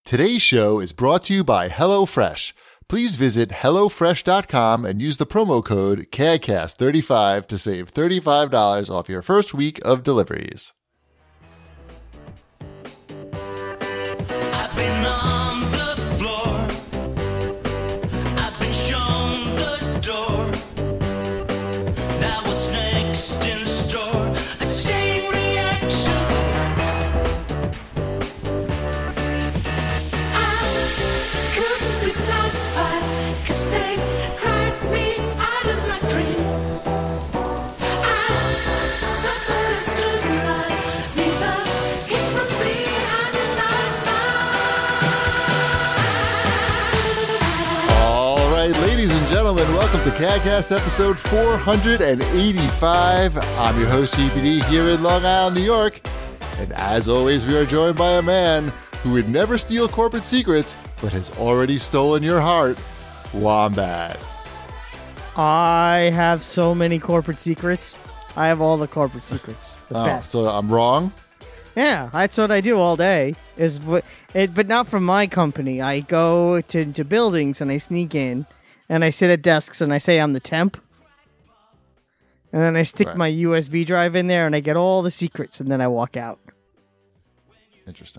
Today's show is brought to you by HelloFresh. Please visit HelloFresh.com and use the promo code CADCAST35 to save $35 off your first week of deliveries. I've been on the floor. I've been shown the door. Now what's next in store? A chain reaction. I couldn't be satisfied 'cause they dragged me out of my dream. I suffered and stood in line. Neither came from behind a nice smile. All right, ladies and gentlemen, welcome to CADCAST episode 485. I'm your host, GPD, here in Long Island, New York. And as always, we are joined by a man who would never steal corporate secrets, but has already stolen your heart, Wombat. I have so many corporate secrets. I have all the corporate secrets. The best. So I'm wrong? Yeah, that's what I do all day. But not from my company. I go to buildings and I sneak in and I sit at desks and I say I'm the temp. And then I stick Right. my USB drive in there and I get all the secrets and then I walk out. Interesting.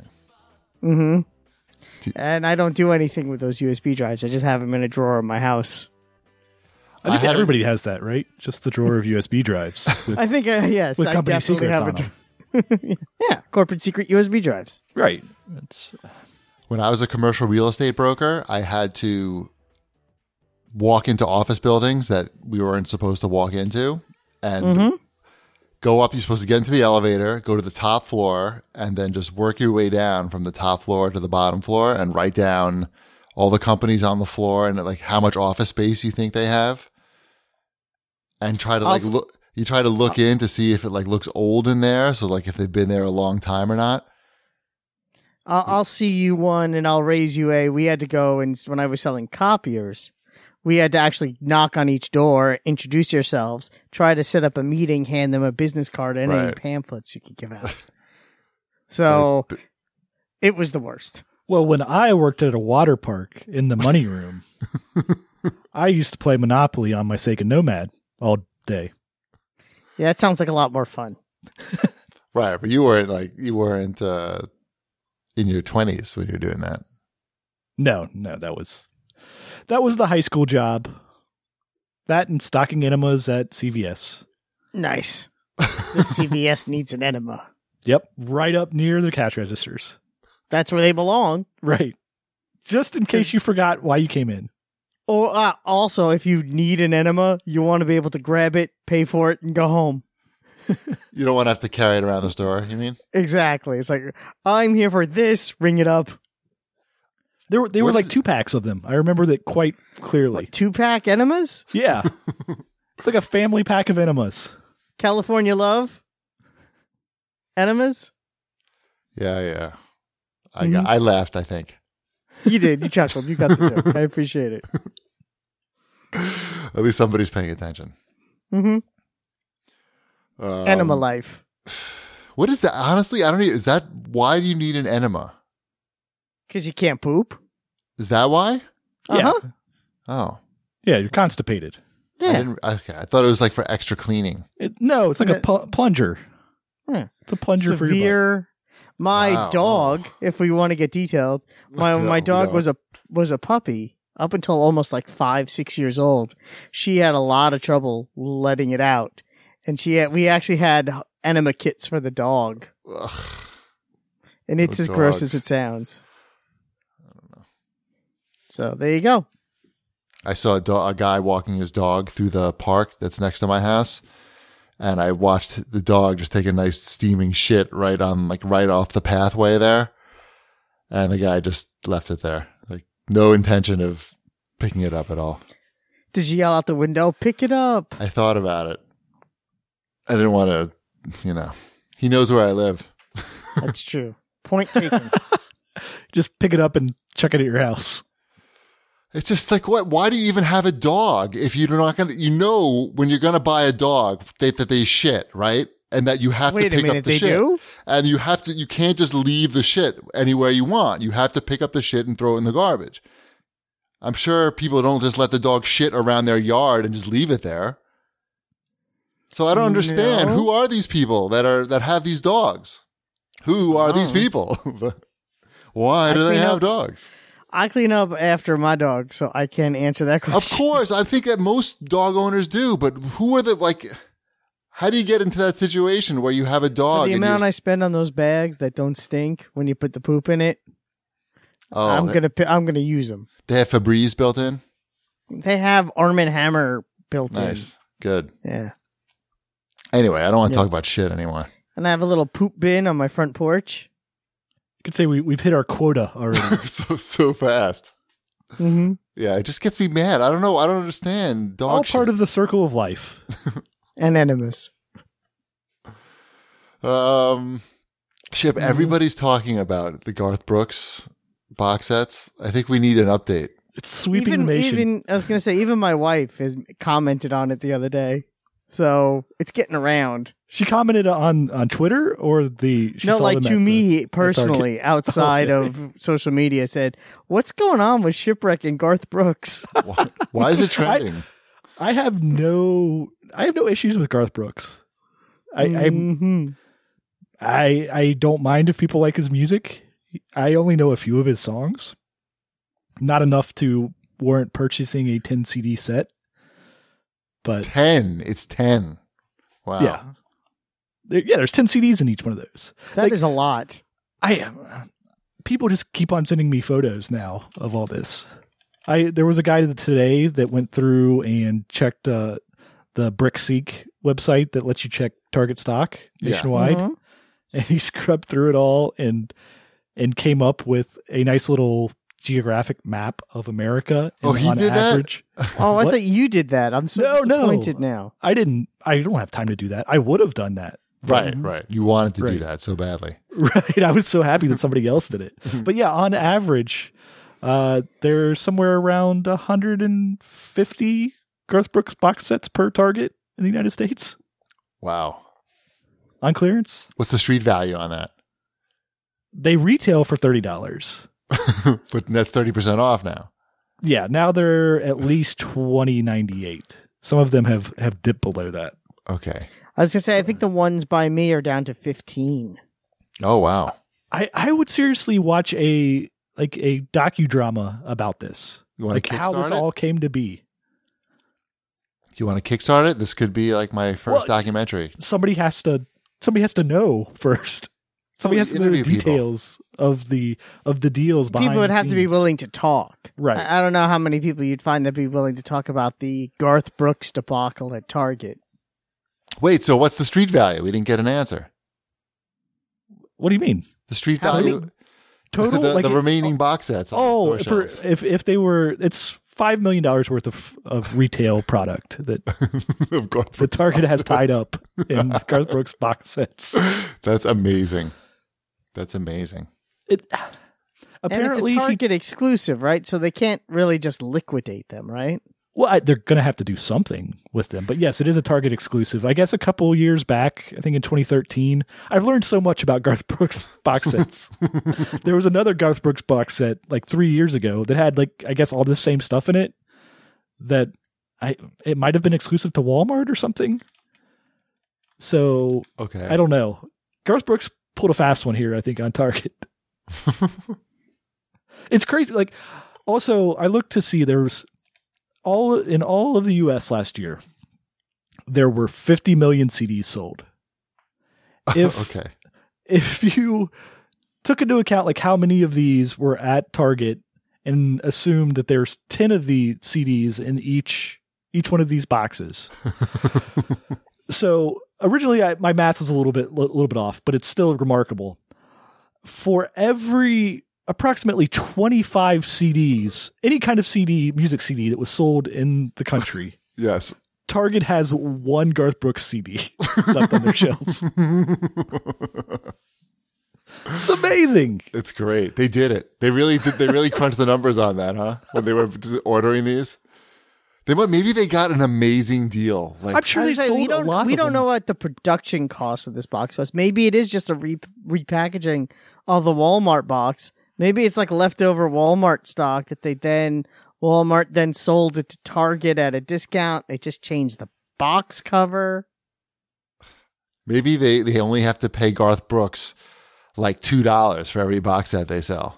And I don't do anything with those USB drives. I just have them in a drawer in my house. I think I had- everybody has that, right? Just the drawer of USB drives. With, I think, yes, with I company definitely secrets have on a them. Yeah, corporate secret USB drives. Right. It's, When I was a commercial real estate broker, I had to walk into office buildings that we weren't supposed to walk into and go up. You're supposed to get into the elevator, go to the top floor, and then just work your way down from the top floor to the bottom floor and write down all the companies on the floor and like how much office space you think they have. And try to Also- look. You try to look in to see if it like looks old in there. So like if they've been there a long time or not. I'll see you one and I'll raise you a. We had to go, and when I was selling copiers, we had to actually knock on each door, introduce yourselves, try to set up a meeting, hand them a business card and any Right. pamphlets you could give out. So Right. it was the worst. well, when I worked at a water park in the money room, I used to play Monopoly on my Sega Nomad all day. Yeah, it sounds like a lot more fun. Right, but you weren't in your 20s when you were doing that. No, that was the high school job. That and stocking enemas at CVS. Nice. The CVS needs an enema. Yep, right up near the cash registers. That's where they belong. Right. Just in case you forgot why you came in. Or also, if you need an enema, you want to be able to grab it, pay for it, and go home. You don't want to have to carry it around the store, you mean? Exactly. It's like, I'm here for this. Ring it up. They were What like is it? 2-packs of them. I remember that quite clearly. 2-pack enemas? Yeah. It's like a family pack of enemas. California Love? Enemas? Yeah. I laughed, I think. You did. You chuckled. You got the joke. I appreciate it. At least somebody's paying attention. Mm-hmm. Enema life. What is that? Honestly, I don't know. Is that why do you need an enema? Because you can't poop? Is that why? Yeah. Uh-huh. Oh. Yeah, you're constipated. Yeah. I thought it was like for extra cleaning. No, it's like a plunger. Yeah. It's a plunger for your butt. Severe. My Wow. dog, if we want to get detailed, my dog was a puppy up until almost like 5-6 years old. She had a lot of trouble letting it out, and we actually had enema kits for the dog, Ugh. and it's Those as gross dogs. as it sounds. I don't know. So there you go. I saw a guy walking his dog through the park that's next to my house, and I watched the dog just take a nice steaming shit right off the pathway there, and the guy just left it there, like no intention of picking it up at all. Did you yell out the window, "Pick it up"? I thought about it. I didn't want to, he knows where I live. That's true. Point taken. Just pick it up and chuck it at your house. It's just like, what? Why do you even have a dog if you're not going to, when you're going to buy a dog that they shit, right? and that you have Wait to a pick minute, up the they shit. do? And you can't just leave the shit anywhere you want. You have to pick up the shit and throw it in the garbage. I'm sure people don't just let the dog shit around their yard and just leave it there. So I don't understand. No. Who are these people that have these dogs? Who are these people? Why do they clean have up- dogs? I clean up after my dog, so I can't answer that question. Of course, I think that most dog owners do, but who are how do you get into that situation where you have a For dog? the and amount you're- I spend on those bags that don't stink when you put the poop in it, Oh, I'm gonna use them. they have Febreze built in? They have Arm & Hammer built Nice. Good. in. Yeah. Anyway, I don't want to Yeah. talk about shit anymore. And I have a little poop bin on my front porch. You could say we've hit our quota already. so fast. Mm-hmm. Yeah, it just gets me mad. I don't know. I don't understand dog All shit. part of the circle of life. And enemas. Ship, everybody's talking about the Garth Brooks box sets. I think we need an update. It's sweeping the nation. Even I was gonna say, even my wife has commented on it the other day. So it's getting around. She commented on Twitter or she No, saw like them to at me personally, outside Okay. of social media, said, "What's going on with Shipwreck and Garth Brooks?" Why is it trending? I have no issues with Garth Brooks. Mhm. I don't mind if people like his music. I only know a few of his songs. Not enough to warrant purchasing a 10 CD set. But 10. It's 10. Wow. yeah. There's 10 CDs in each one of those. That is a lot. People just keep on sending me photos now of all this. There was a guy today that went through and checked the BrickSeek website that lets you check Target stock Yeah. nationwide, Mhm. and he scrubbed through it all and came up with a nice little geographic map of America. Oh, and he on did that? average, Oh, I What? thought you did that. I'm so No, no. disappointed now. I don't have time to do that. I would have done that. Right. You wanted to do Right. that so badly. Right. I was so happy that somebody else did it. But yeah, on average, there's somewhere around 150 Garth Brooks box sets per Target in the United States Wow. on clearance. What's the street value on that? They retail for $30. But that's 30% off now. Yeah, now they're at least $20.98. Some of them have dipped below that. Okay. I was gonna say, I think the ones by me are down to 15. Oh, wow. I would seriously watch a docudrama about this. You want Like to how this kickstart it? all came to be. Do you want to kickstart it? This could be like my first Well, documentary. Somebody has to know first. Somebody has to know the Interview people. details of the deals behind People would the have to be scenes. willing to talk. Right. I don't know how many people you'd find that'd be willing to talk about the Garth Brooks debacle at Target. Wait, so what's the street value? We didn't get an answer. What do you mean? The street How value, many Total? the, Like the it- remaining box sets. On Oh, the store shelves. if they were, it's $5 million worth of retail product that Of Garth the Brooks Target box has tied sets. up in Garth Brooks box sets. That's amazing. That's amazing. It And apparently it's a Target exclusive, right? So they can't really just liquidate them, right? they're going to have to do something with them. But yes, it is a Target exclusive. I guess a couple years back, I think in 2013, I've learned so much about Garth Brooks box sets. There was another Garth Brooks box set like 3 years ago that had I guess all the same stuff in it that it might have been exclusive to Walmart or something. So Okay. I don't know. Garth Brooks pulled a fast one here, I think, on Target. It's crazy. Also, I looked to see there was in all of the U.S. last year, there were 50 million CDs sold. Okay. If you took into account how many of these were at Target and assumed that there's 10 of the CDs in each one of these boxes. So originally my math was a little bit off, but it's still remarkable. For every approximately 25 CDs, any kind of music CD that was sold in the country, Yes. Target has one Garth Brooks CD left on their shelves. It's amazing. It's great. They did it. They really did. They really crunched the numbers on that, huh? When they were ordering these. Maybe they got an amazing deal. Like I'm sure they sold we a don't lot. we of don't them. know what the production cost of this box was. Maybe it is just a repackaging of the Walmart box. Maybe it's like leftover Walmart stock that Walmart then sold it to Target at a discount. They just changed the box cover. maybe they only have to pay Garth Brooks like $2 for every box set they sell.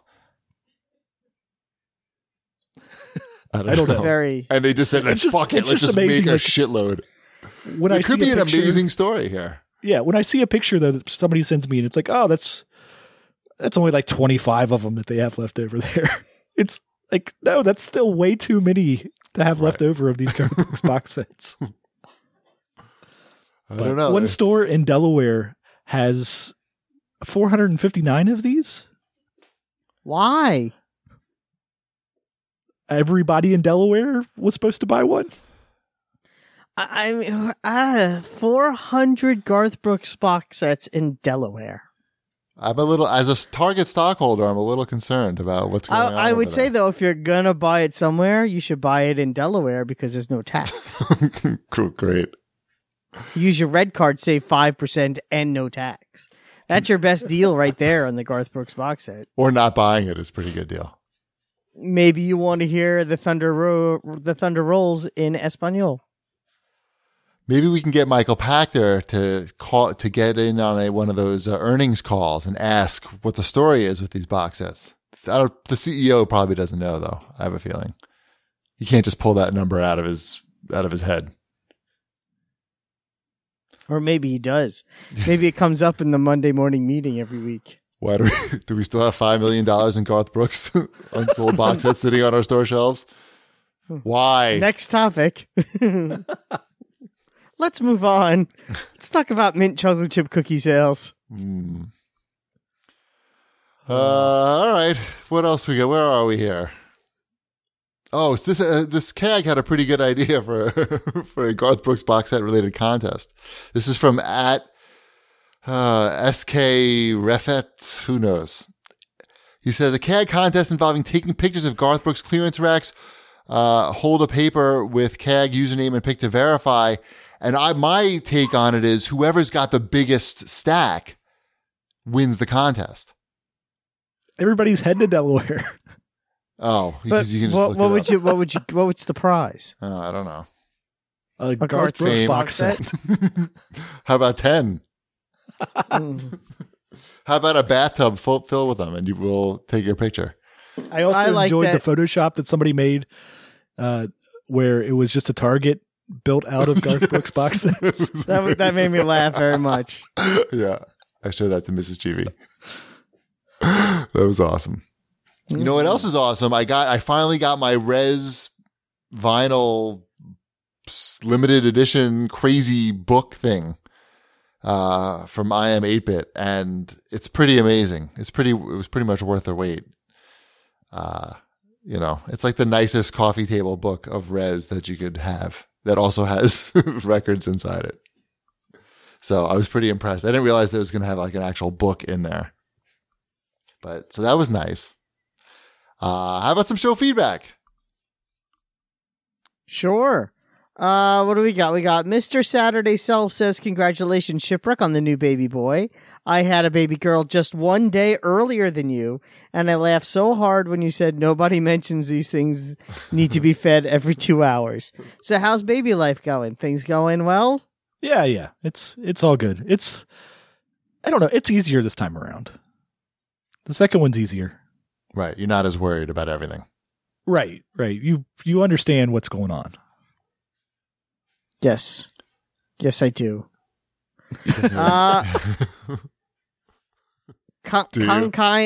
I don't know. Very. And they just said, It's just- fuck it, it's let's just just make amazing, a like, shitload. When I It could see be a an picture- amazing story here. Yeah, when I see a picture that somebody sends me and it's like, oh, that's only like 25 of them that they have left over there. It's like, no, that's still way too many to have left over of these Garth Brooks box sets. I don't know. One It's- store in Delaware has 459 of these. Why? Everybody in Delaware was supposed to buy one. I mean, 400 Garth Brooks box sets in Delaware. I'm a little, as a Target stockholder, I'm a little concerned about what's going on. I would over say, there. though, if you're going to buy it somewhere, you should buy it in Delaware because there's no tax. Cool, great. Use your red card, save 5% and no tax. That's your best deal right there on the Garth Brooks box set. Or not buying it is a pretty good deal. Maybe you want to hear the Thunder Rolls in Espanol. Maybe we can get Michael Pachter to get in on one of those earnings calls and ask what the story is with these box sets. The CEO probably doesn't know, though. I have a feeling he can't just pull that number out of his head. Or maybe he does. Maybe it comes up in the Monday morning meeting every week. Why do we still have $5 million in Garth Brooks unsold box sets sitting on our store shelves? Why? Next topic. Let's move on. Let's talk about mint chocolate chip cookie sales. All right. What else we got? Where are we here? Oh, so this CAG had a pretty good idea for for a Garth Brooks box set related contest. This is from at SK Refet. Who knows? He says a CAG contest involving taking pictures of Garth Brooks clearance racks. Hold a paper with CAG username and pick to verify. And my take on it is whoever's got the biggest stack wins the contest. Everybody's heading to Delaware. Oh, But because you can just look what's the prize? I don't know. A Garth Garth Brooks Fame. box set. How about 10? Mm. How about a bathtub filled with them and you will take your picture? I also I like enjoyed that- the Photoshop that somebody made where it was just a Target built out of Garth Brooks box sets. That made me laugh very much. Yeah. I showed that to Mrs. Cheevy. That was awesome. You know what else is awesome? I finally got my Res vinyl limited edition crazy book thing from I Am 8-Bit, and it's pretty amazing. It was pretty much worth the wait. It's like the nicest coffee table book of Res that you could have that also has records inside it. So I was pretty impressed. I didn't realize that it was going to have like an actual book in there. But so that was nice. How about some show feedback? Sure. What do we got? We got Mr. Saturday Self says, congratulations, Shipwreck, on the new baby boy. I had a baby girl just one day earlier than you, and I laughed so hard when you said nobody mentions these things need to be fed every 2 hours. So how's baby life going? Things going well? Yeah. It's all good. I don't know. It's easier this time around. The second one's easier. Right. You're not as worried about everything. Right. You understand what's going on. Yes. Yes, I do. Do you?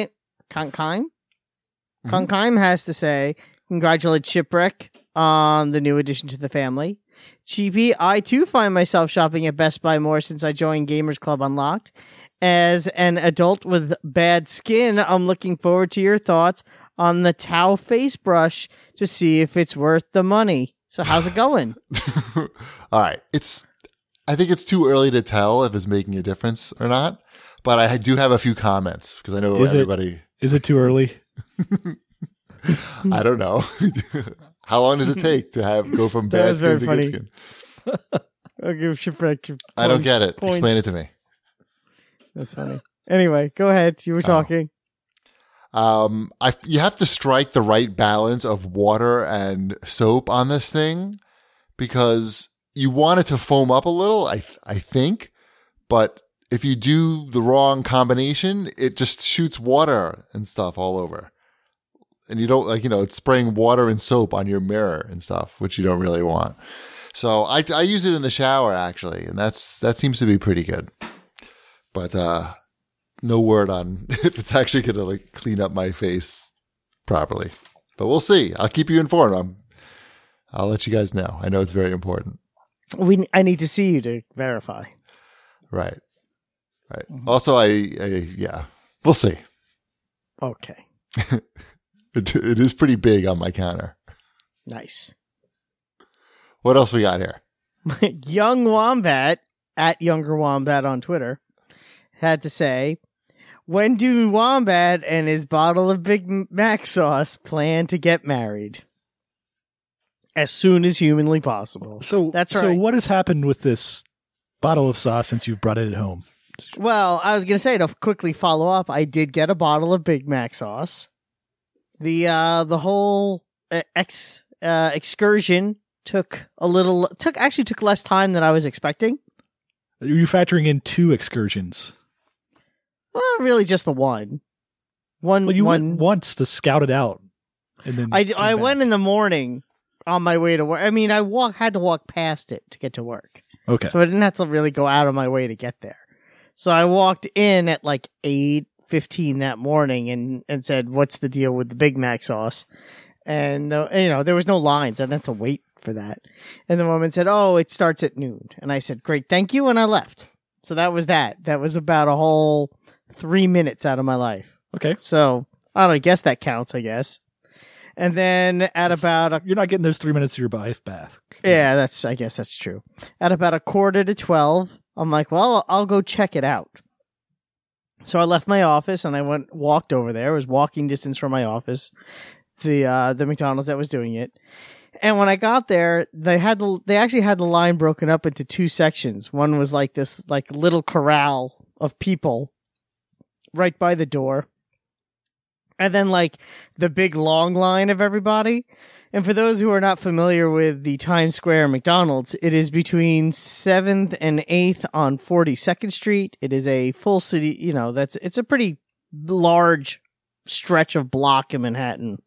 Konkheim has to say, congratulate Shipwreck on the new addition to the family. Cheapy, I too find myself shopping at Best Buy more since I joined Gamers Club Unlocked. As an adult with bad skin, I'm looking forward to your thoughts on the Tao face brush to see if it's worth the money. So how's it going? All right. I think it's too early to tell if it's making a difference or not, but I do have a few comments because I know Is everybody. it too early? I don't know. How long does it take to go from That bad was skin very to funny. good skin? I'll give Shipwreck I don't get it. points. Explain it to me. That's funny. Anyway, go ahead. You were talking. You have to strike the right balance of water and soap on this thing because you want it to foam up a little, I think, but if you do the wrong combination, it just shoots water and stuff all over. And you don't it's spraying water and soap on your mirror and stuff, which you don't really want. So I use it in the shower actually, and that seems to be pretty good. But no word on if it's actually going to clean up my face properly. But we'll see. I'll keep you informed. I'll let you guys know. I know it's very important. I need to see you to verify. Right. Also, yeah, we'll see. Okay. It is pretty big on my counter. Nice. What else we got here? Young Wombat, at Younger Wombat on Twitter, had to say, when do Wombat and his bottle of Big Mac sauce plan to get married? As soon as humanly possible. So that's right. So what has happened with this bottle of sauce since you've brought it home? Well, I was going to say, to quickly follow up, I did get a bottle of Big Mac sauce. The whole excursion took less time than I was expecting. Are you factoring in 2 excursions? Well, really just the one. Well, you went once to scout it out. And then I went in the morning on my way to work. I mean, I had to walk past it to get to work. Okay. So I didn't have to really go out of my way to get there. So I walked in at 8:15 that morning and said, "What's the deal with the Big Mac sauce?" And there was no lines. I didn't have to wait for that. And the woman said, "Oh, it starts at noon." And I said, "Great, thank you," and I left. So that was that. That was about a whole 3 minutes out of my life. Okay. So I guess that counts. I guess. And then you're not getting those 3 minutes of your life back. Yeah, I guess that's true. At about 11:45, I'm like, well, I'll go check it out. So I left my office and I walked over there. It was walking distance from my office, the McDonald's that was doing it. And when I got there, they actually had the line broken up into 2 sections. One was this little corral of people right by the door. And then the big long line of everybody. And for those who are not familiar with the Times Square McDonald's, it is between 7th and 8th on 42nd Street. It is a full city, it's a pretty large stretch of block in Manhattan.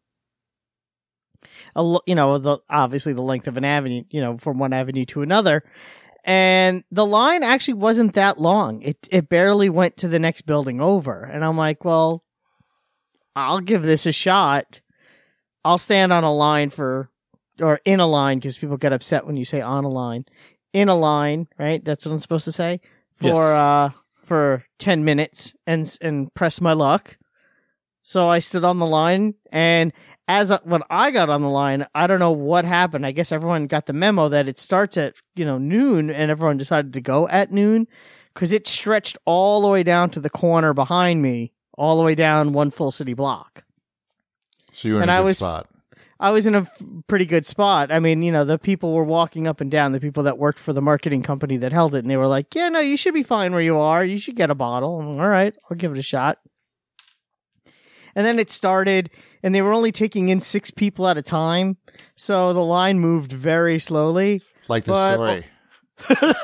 Obviously the length of an avenue, from one avenue to another. And the line actually wasn't that long. It barely went to the next building over. And I'm like, well, I'll give this a shot. I'll stand on a line or in a line, because people get upset when you say on a line. In a line, right? That's what I'm supposed to say. For 10 minutes and press my luck. So I stood on the line, and when I got on the line, I don't know what happened. I guess everyone got the memo that it starts at, noon, and everyone decided to go at noon, because it stretched all the way down to the corner behind me, all the way down one full city block. So you were in a good spot. I was in a pretty good spot. I mean, the people were walking up and down, the people that worked for the marketing company that held it, and they were like, yeah, no, you should be fine where you are. You should get a bottle. I'm like, all right, I'll give it a shot. And then it started, and they were only taking in 6 people at a time, so the line moved very slowly. Like the story.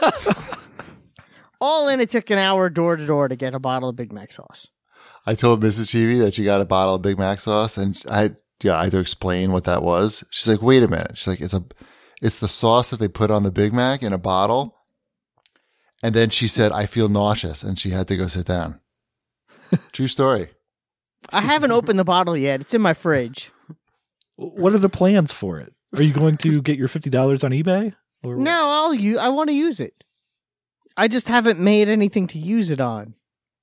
All in, it took an hour door to door to get a bottle of Big Mac sauce. I told Mrs. Cheevy that she got a bottle of Big Mac sauce, and I had to explain what that was. She's like, "Wait a minute." She's like, "It's the sauce that they put on the Big Mac in a bottle." And then she said, "I feel nauseous," and she had to go sit down. True story. I haven't opened the bottle yet. It's in my fridge. What are the plans for it? Are you going to get your $50 on eBay? Or No, I want to use it. I just haven't made anything to use it on.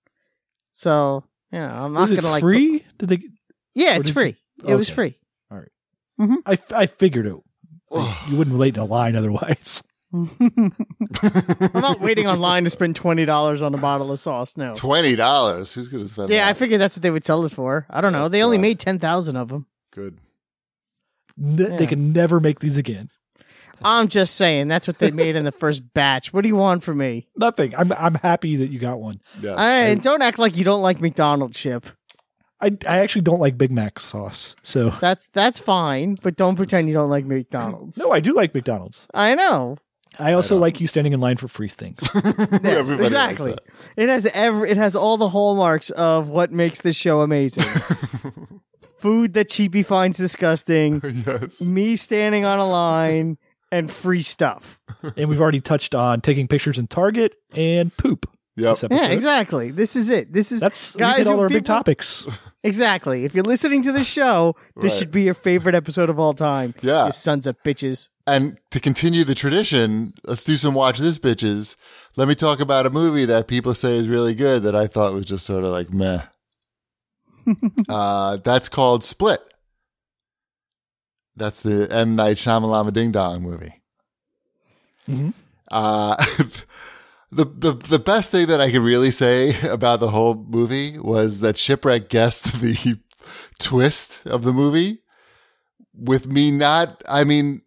So, I'm not going to free? Did they? Yeah, it's free. It was free. All right. Mm-hmm. I figured it. You wouldn't relate in a line otherwise. I'm not waiting online to spend $20 on a bottle of sauce. No. $20? Who's going to spend that? Yeah, I figured that's what they would sell it for. I don't know. They only made 10,000 of them. Good. They can never make these again. I'm just saying that's what they made in the first batch. What do you want from me? Nothing. I'm happy that you got one. Yeah. Don't act like you don't like McDonald's, Chip. I actually don't like Big Mac sauce, so That's fine, but don't pretend you don't like McDonald's. no, I do like McDonald's. I know. I also like you standing in line for free things. Yes, Everybody exactly. likes It has all the hallmarks of what makes this show amazing. Food that Cheapy finds disgusting, Yes. me standing on a line, and free stuff. And we've already touched on taking pictures in Target and poop. Yep. This episode. Yeah, exactly. This is it. We've Hit all our big topics. Exactly. If you're listening to the show, this Right. should be your favorite episode of all time. Yeah. You sons of bitches. And to continue the tradition, let's do some watch this bitches. Let me talk about a movie that people say is really good that I thought was just sort of like meh. That's called Split. That's the M. Night Shyamalan Ding Dong movie. Mhm. The best thing that I could really say about the whole movie was that Shipwreck guessed the twist of the movie with me not, I mean,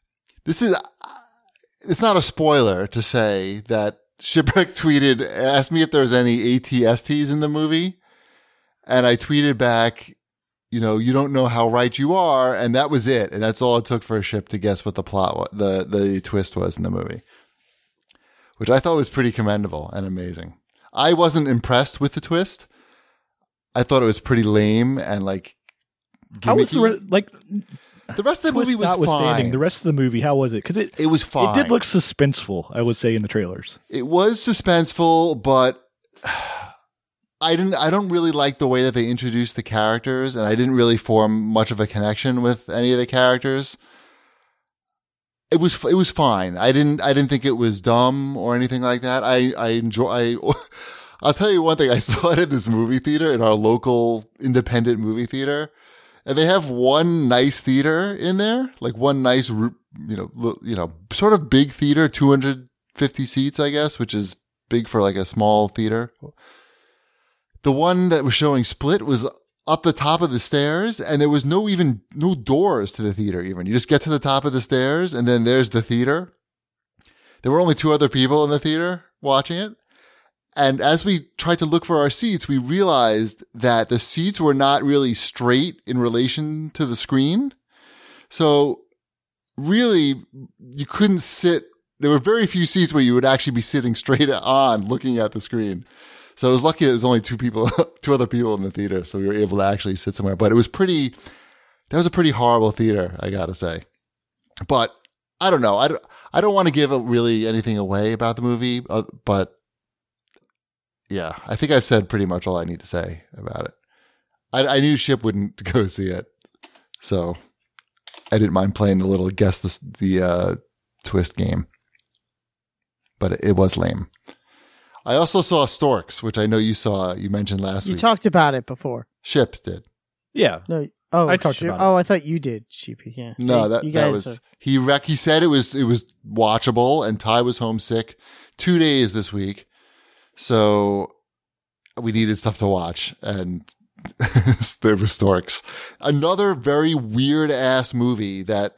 it's not a spoiler to say that Shipwreck asked me if there was any ATSTs in the movie. And I tweeted back, you don't know how right you are. And that was it. And that's all it took for a ship to guess what the plot, the twist was in the movie, which I thought was pretty commendable and amazing. I wasn't impressed with the twist. I thought it was pretty lame and like, How was gimmicky. The rest of the movie was notwithstanding, fine. the rest of the movie, how was it? Because It was fine. It did look suspenseful, I would say, in the trailers. It was suspenseful, but I don't really like the way that they introduced the characters, and I didn't really form much of a connection with any of the characters. It was fine. I didn't think it was dumb or anything like that. I'll tell you one thing. I saw it in this movie theater, in our local independent movie theater. And they have one nice theater in there, like one nice, sort of big theater, 250 seats, I guess, which is big for like a small theater. The one that was showing Split was up the top of the stairs, and there was no doors to the theater even. You just get to the top of the stairs, and then there's the theater. There were only 2 other people in the theater watching it. And as we tried to look for our seats, we realized that the seats were not really straight in relation to the screen. So really, you couldn't sit. There were very few seats where you would actually be sitting straight on looking at the screen. So I was lucky there was only 2 other people in the theater. So we were able to actually sit somewhere. But that was a pretty horrible theater, I got to say. But I don't know. I don't want to give really anything away about the movie, but yeah, I think I've said pretty much all I need to say about it. I knew Ship wouldn't go see it, so I didn't mind playing the little guess the twist game. But it was lame. I also saw Storks, which I know you saw. You mentioned last week. You talked about it before. Ship did. Yeah. No. Oh, I talked about it. Oh, I thought you did, Sheepy. Yeah. No, See, that was he said it was watchable, and Ty was homesick 2 days this week. So we needed stuff to watch, and there was Storks. Another very weird ass movie that,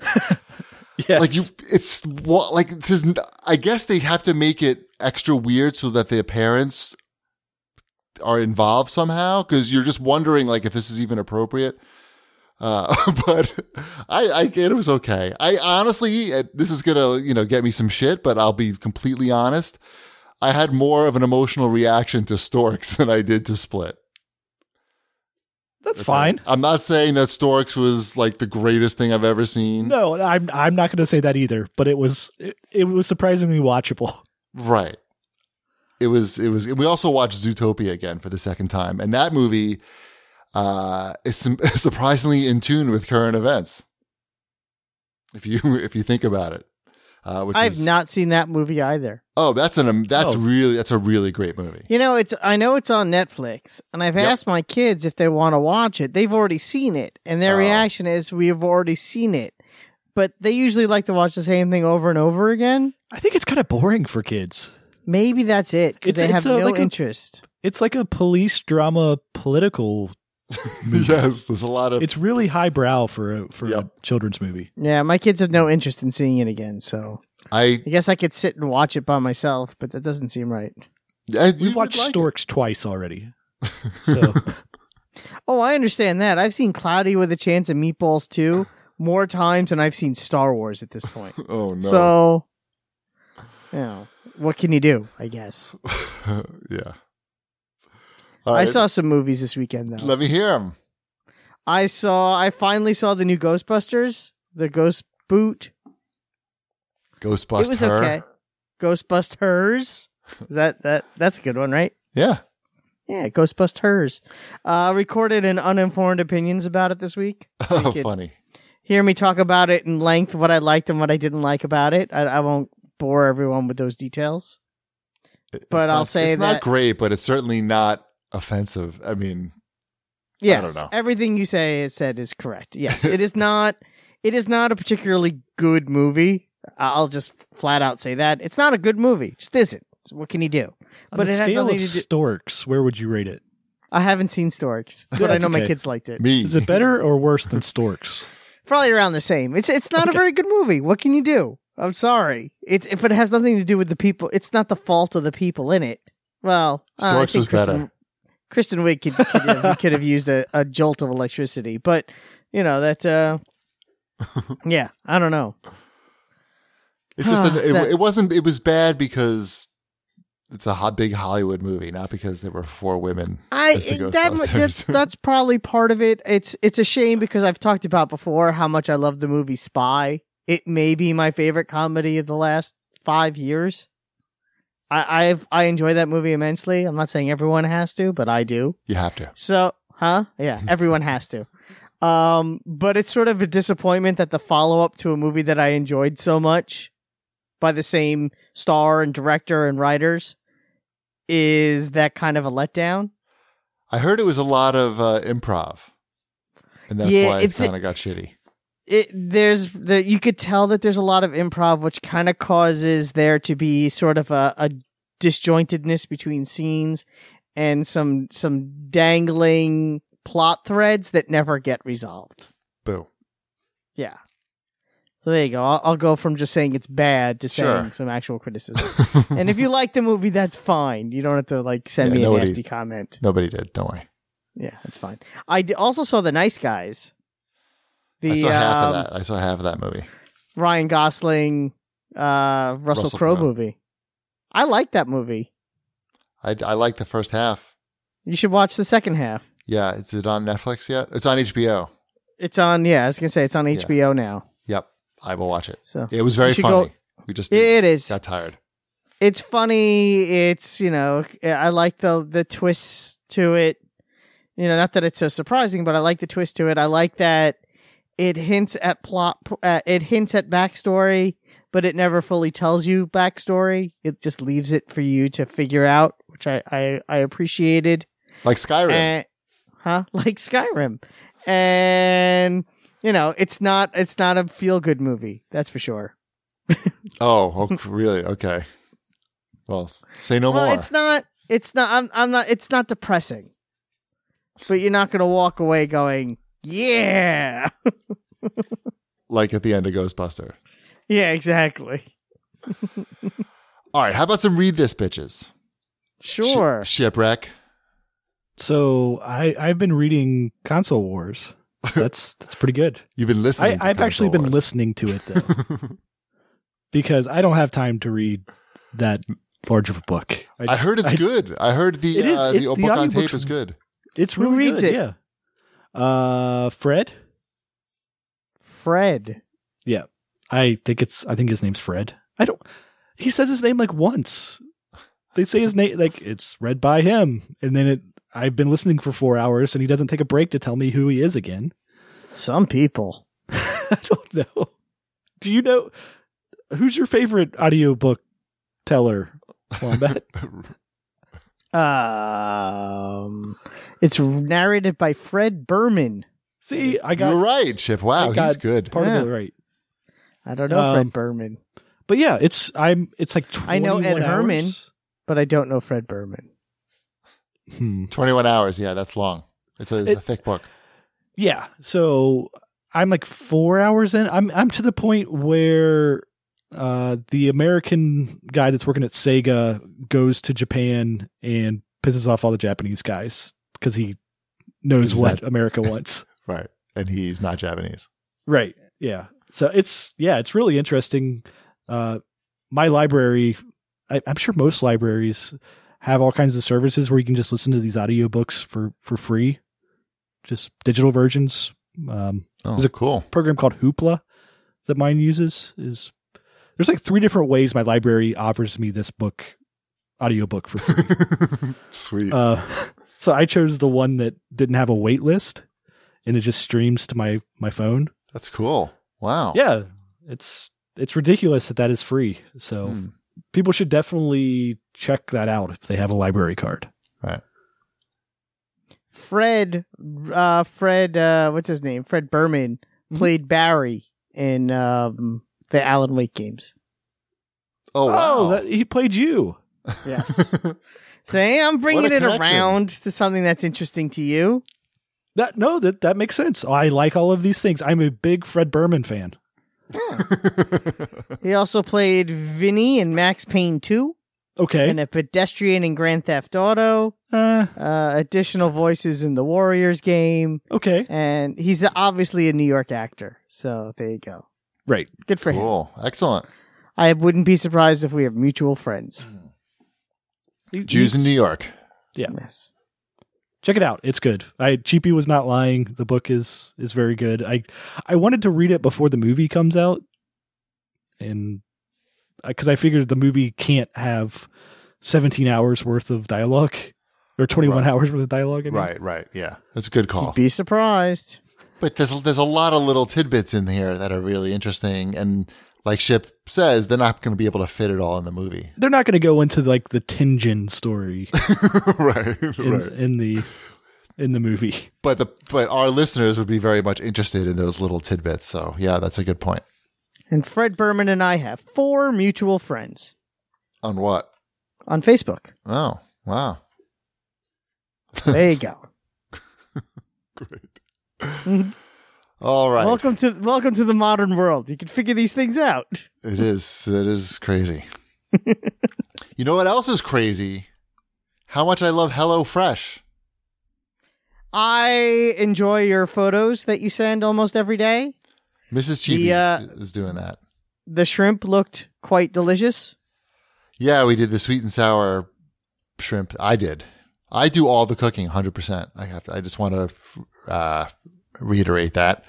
Yes. I guess they have to make it extra weird so that the parents are involved somehow, because you're just wondering like if this is even appropriate. But it was okay. I honestly, this is gonna get me some shit, but I'll be completely honest. I had more of an emotional reaction to Storks than I did to Split. That's fine. I'm not saying that Storks was like the greatest thing I've ever seen. No, I'm not going to say that either. But it was surprisingly watchable. Right. It was. We also watched Zootopia again for the second time, and that movie is surprisingly in tune with current events. If you think about it. I've not seen that movie either. Oh, that's a really great movie. I know it's on Netflix, and I've asked my kids if they want to watch it. They've already seen it, and their reaction is, "We have already seen it." But they usually like to watch the same thing over and over again. I think it's kind of boring for kids. Maybe that's it, because they have no interest. It's like a police drama political Yes, there's a lot of. It's really highbrow for a Yep. children's movie. Yeah, my kids have no interest in seeing it again, so I guess I could sit and watch it by myself, but that doesn't seem right. We've watched Storks twice already. So Oh, I understand that. I've seen Cloudy with a Chance and Meatballs 2 more times than I've seen Star Wars at this point. Oh no! So, what can you do? I guess. Yeah. I saw some movies this weekend, though. Let me hear them. I finally saw the new Ghostbusters, the Ghost Boot. Ghostbusters. It was okay. Ghostbusters. Is that's a good one, right? Yeah. Yeah, Ghostbusters. Recorded an uninformed opinions about it this week. Oh, funny. Hear me talk about it in length, what I liked and what I didn't like about it. I won't bore everyone with those details. But I'll say it's not great, but it's certainly not offensive. I mean, yes, I don't know. Everything you said is correct. Yes, it is not. It is not a particularly good movie. I'll just flat out say that it's not a good movie. It just isn't. What can you do? On the scale of Storks, where would you rate it? I haven't seen Storks, but I know my kids liked it. Me. Is it better or worse than Storks? Probably around the same. It's not a very good movie. What can you do? I'm sorry. If it has nothing to do with the people, it's not the fault of the people in it. Well, Storks was better. Kristen Wiig could have used a jolt of electricity, but that. Yeah, I don't know. It's just it wasn't. It was bad because it's a big Hollywood movie, not because there were 4 women. That's probably part of it. It's a shame because I've talked about before how much I love the movie Spy. It may be my favorite comedy of the last 5 years. I enjoy that movie immensely. I'm not saying everyone has to, but I do. You have to. So, yeah, everyone has to. But it's sort of a disappointment that the follow-up to a movie that I enjoyed so much by the same star and director and writers is that kind of a letdown. I heard it was a lot of improv, and that's why it kind of got shitty. You could tell that there's a lot of improv, which kind of causes there to be sort of a disjointedness between scenes and some dangling plot threads that never get resolved. Boo. Yeah. So there you go. I'll go from just saying it's bad to saying some actual criticism. And if you like the movie, that's fine. You don't have to send me a nasty comment. Nobody did. Don't worry. Yeah, that's fine. I also saw The Nice Guys. I saw half of that. I saw half of that movie. Ryan Gosling, Russell Crowe movie. I like that movie. I like the first half. You should watch the second half. Yeah, is it on Netflix yet? It's on HBO. It's on. Yeah, I was gonna say it's on HBO now. Yep, I will watch it. So it was very funny. We just it is got tired. It's funny. It's I like the twists to it. Not that it's so surprising, but I like the twist to it. I like that it hints at plot. It hints at backstory, but it never fully tells you backstory. It just leaves it for you to figure out, which I appreciated. Like Skyrim. Like Skyrim. And it's not a feel good movie, that's for sure. Oh, really? Okay. Well, say no more. It's not it's not depressing. But you're not going to walk away going, "Yeah." Like at the end of Ghostbuster. Yeah, exactly. All right, how about some read this, bitches? Sure. Shipwreck. So I've been reading Console Wars. That's pretty good. You've been listening. I've actually been listening to it though, because I don't have time to read that large of a book. I heard it's good. I heard the book on tape is good. It's really reads good. it? Yeah. Fred. Yeah. I think his name's Fred. He says his name like once. They say his name like it's read by him, and then I've been listening for 4 hours, and he doesn't take a break to tell me who he is again. Some people. I don't know. Do you know who's your favorite audiobook teller, Wombat? It's narrated by Fred Berman. See, you're right, Chip. Wow, he's good. Part of it right. I don't know Fred Berman. But yeah, it's like 21 I know Ed Herman, hours. but I don't know Fred Berman. 21 hours. Yeah, that's long. It's a thick book. Yeah. So I'm like 4 hours in. I'm to the point where the American guy that's working at Sega goes to Japan and pisses off all the Japanese guys because he knows what America wants. Right. And he's not Japanese. Right. Yeah. So it's really interesting. My library, I'm sure most libraries have all kinds of services where you can just listen to these audiobooks for free, just digital versions. There's a cool program called Hoopla that mine uses. There's like 3 different ways my library offers me this audiobook for free. Sweet. So I chose the one that didn't have a wait list, and it just streams to my phone. That's cool. Wow. Yeah, it's ridiculous that is free. So people should definitely check that out if they have a library card. Right. Fred, what's his name? Fred Berman played Barry in the Alan Wake games. Oh, wow. He played you. Yes. So hey, I'm bringing What a it connection. around to something that's interesting to you. That makes sense. I like all of these things. I'm a big Fred Berman fan. He also played Vinny in Max Payne 2 Okay. and a pedestrian in Grand Theft Auto. Additional voices in the Warriors game. Okay. And he's obviously a New York actor. So there you go. Right. Good for him. Cool. Excellent. I wouldn't be surprised if we have mutual friends. Jews in New York. Yeah. Yes. Check it out. It's good. Cheapy was not lying. The book is very good. I wanted to read it before the movie comes out, and because I figured the movie can't have 17 hours worth of dialogue or 21 hours worth of dialogue. I mean. Right. Yeah. That's a good call. You'd be surprised. But there's a lot of little tidbits in here that are really interesting, and like Ship says, they're not going to be able to fit it all in the movie. They're not going to go into like the Tenjin story, right. in the movie. But our listeners would be very much interested in those little tidbits. So yeah, that's a good point. And Fred Berman and I have 4 mutual friends On what? on Facebook. Oh, wow. There you go. Great. All right. Welcome to the modern world. You can figure these things out. It is crazy. You know what else is crazy? How much I love HelloFresh. I enjoy your photos that you send almost every day. Mrs. Cheapy is doing that. The shrimp looked quite delicious. Yeah, we did the sweet and sour shrimp. I did. I do all the cooking, 100%. I just want to reiterate that.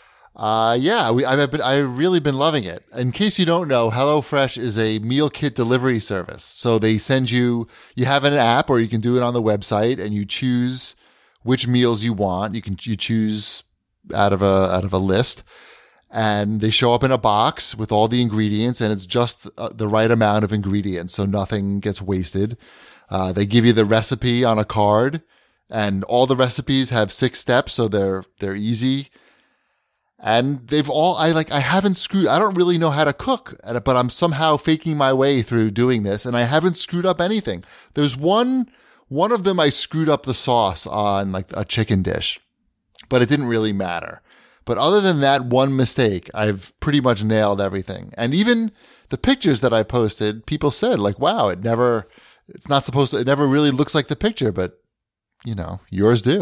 I've really been loving it. In case you don't know, HelloFresh is a meal kit delivery service. So they send you have an app, or you can do it on the website, and you choose which meals you want. You choose out of a list, and they show up in a box with all the ingredients, and it's just the right amount of ingredients, so nothing gets wasted. They give you the recipe on a card, and all the recipes have 6 steps, so they're easy. And I haven't screwed, I don't really know how to cook, but I'm somehow faking my way through doing this, and I haven't screwed up anything. There's one of them I screwed up the sauce on, like a chicken dish, but it didn't really matter. But other than that one mistake, I've pretty much nailed everything. And even the pictures that I posted, people said like, wow, it never really looks like the picture, but yours do.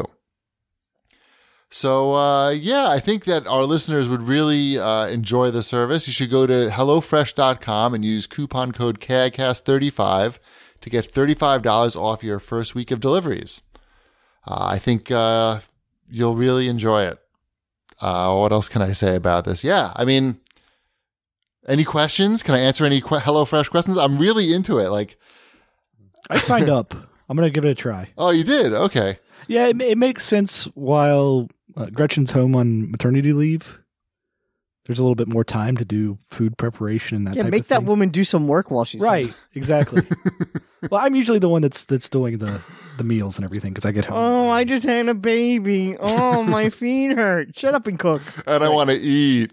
So, I think that our listeners would really enjoy the service. You should go to HelloFresh.com and use coupon code CAGCAST35 to get $35 off your first week of deliveries. I think you'll really enjoy it. What else can I say about this? Yeah, I mean, any questions? Can I answer any HelloFresh questions? I'm really into it. Like, I signed up. I'm going to give it a try. Oh, you did? Okay. Yeah, it makes sense while Gretchen's home on maternity leave. There's a little bit more time to do food preparation and that type of thing. Make that woman do some work while she's right. home. Exactly. Well, I'm usually the one that's doing the meals and everything because I get home. Oh, I just had a baby. Oh, my feet hurt. Shut up and cook. And I want to eat.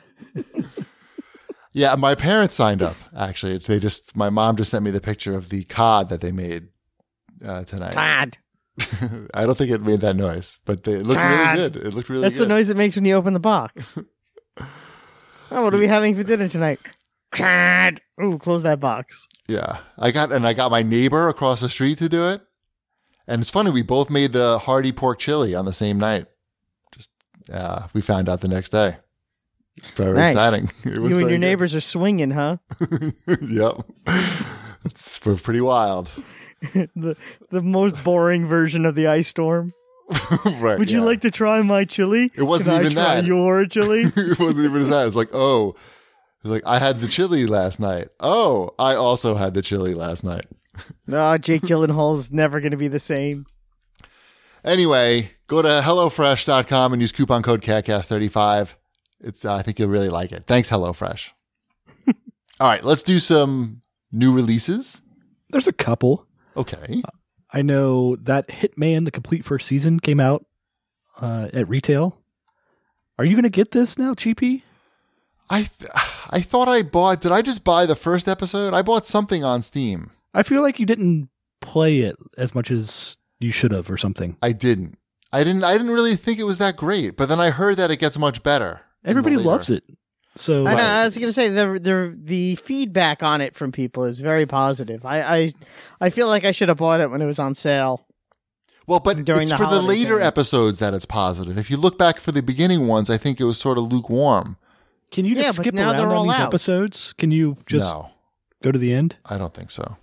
Yeah, my parents signed up, actually. My mom just sent me the picture of the cod that they made tonight. Todd. I don't think it made that noise, but it looked really good. It looked really That's good. the noise it makes when you open the box. Oh, what are we having for dinner tonight? Ooh, close that box. Yeah. I got my neighbor across the street to do it. And it's funny, we both made the hearty pork chili on the same night. Just we found out the next day. It's very Nice. exciting. It was You and very your good. neighbors are swinging, huh? Yep. It's pretty wild. the most boring version of the ice storm. Right. Would you yeah. like to try my chili? It wasn't Can even I try that. your chili? It wasn't even that. It's like, oh, it's like I had the chili last night. Oh, I also had the chili last night. No, Jake Gyllenhaal's never going to be the same. Anyway, go to HelloFresh.com and use coupon code CATCAST35. It's I think you'll really like it. Thanks, HelloFresh. All right, let's do some new releases. There's a couple. Okay. I know that Hitman, the complete first season, came out at retail. Are you going to get this now, Cheapy? I thought I bought. Did I just buy the first episode? I bought something on Steam. I feel like you didn't play it as much as you should have, or something. I didn't. I didn't really think it was that great. But then I heard that it gets much better. Everybody loves it. So I know. I was going to say the feedback on it from people is very positive. I feel like I should have bought it when it was on sale. Well, but during it's the for the holiday later thing. episodes that it's positive. If you look back for the beginning ones, I think it was sort of lukewarm. can you Yeah, just but skip now around they're on all these out. episodes? Can you just No, go to the end? I don't think so.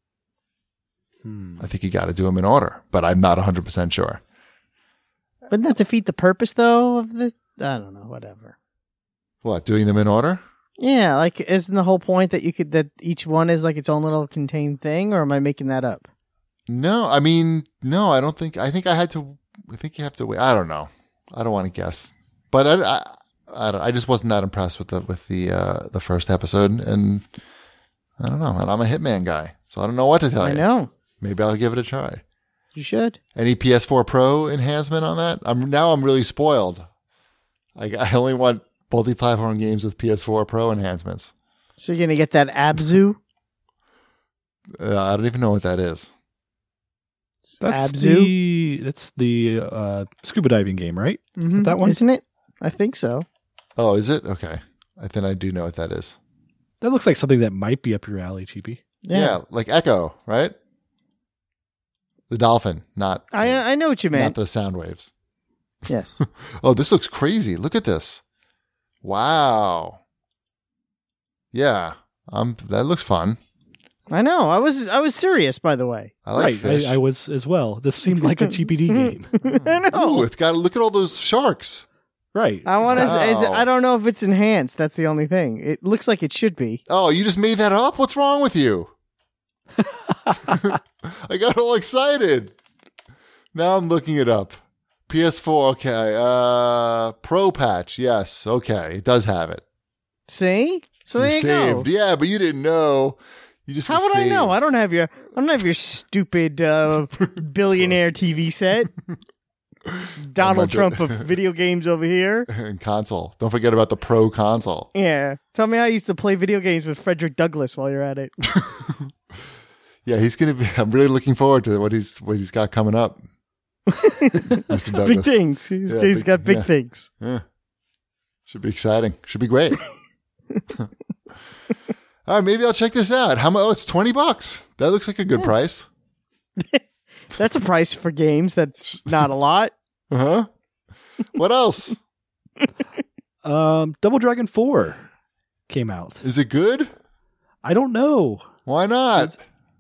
I think you got to do them in order, but I'm not 100% sure. Wouldn't that defeat the purpose, though, of this? I don't know. Whatever. What, doing them in order? Yeah, like, isn't the whole point that each one is like its own little contained thing, or am I making that up? No, I mean, no, I don't think. I think you have to wait. I don't know. I don't want to guess, but I just wasn't that impressed with the first episode, and I don't know. And I'm a Hitman guy, so I don't know what to tell you. I know. Maybe I'll give it a try. You should. Any PS4 Pro enhancement on that? I'm really spoiled. I only want multi-platform games with PS4 Pro enhancements. So you're going to get that Abzu? I don't even know what that is. That's Abzu? that's the scuba diving game, right? Mhm. that one? Isn't it? I think so. Oh, is it? Okay. Then I do know what that is. That looks like something that might be up your alley, Cheapy. Yeah, like Echo, right? The dolphin, not I know what you not meant. the sound waves. Yes. Oh, this looks crazy. Look at this. Wow. Yeah. That looks fun. I know. I was serious, by the way. I like Right, fish. I was as well. This seemed like a GPD game. I know. Ooh, it's got look at all those sharks. Right. I want to. Wow. I don't know if it's enhanced. That's the only thing. It looks like it should be. Oh, you just made that up? What's wrong with you? I got all excited. Now I'm looking it up. PS4, okay. Pro patch, yes, okay. It does have it. See? So there you saved. go. Yeah, but you didn't know. You just How were would I know? saved. I don't have your stupid billionaire TV set. Donald Trump of video games over here. And console. Don't forget about the Pro console. Yeah. Tell me how you used to play video games with Frederick Douglass while you're at it. Yeah, he's gonna be. I'm really looking forward to what he's got coming up. Mr. Douglas. Big things. He's Yeah, got big yeah. things. Yeah. Should be exciting. Should be great. All right, maybe I'll check this out. How much? Oh, it's $20. That looks like a good price. That's a price for games. That's not a lot. Uh huh. What else? Double Dragon 4 came out. Is it good? I don't know. Why not?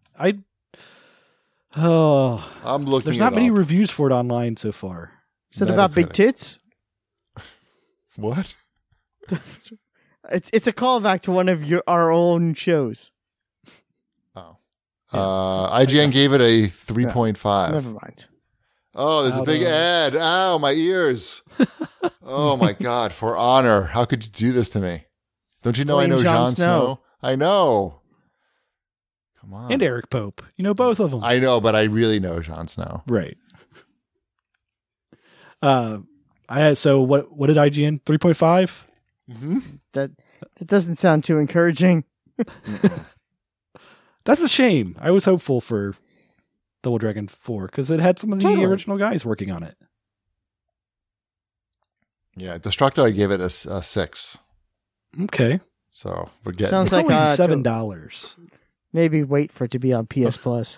I'm looking. There's not it many up. reviews for it online so far. Is it about big Metacritic. tits? What? It's a callback to one of our own shows. Oh. IGN gave it a 3.5. Never mind. Oh, there's a Out big of- ad. Ow, my ears. Oh my God. For Honor. How could you do this to me? Don't you know I Playing know Jon Jon Snow. Snow? I know. Come on. And Eric Pope. You know both of them. I know, but I really know Jon Snow. Right. So what did IGN 3.5? Mm-hmm. That doesn't sound too encouraging. That's a shame. I was hopeful for Double Dragon 4 because it had some of the Totally. original guys working on it. Yeah, Destructo, I gave it a 6. Okay. So we're getting. Sounds It's like only to- $7. Maybe wait for it to be on PS Plus.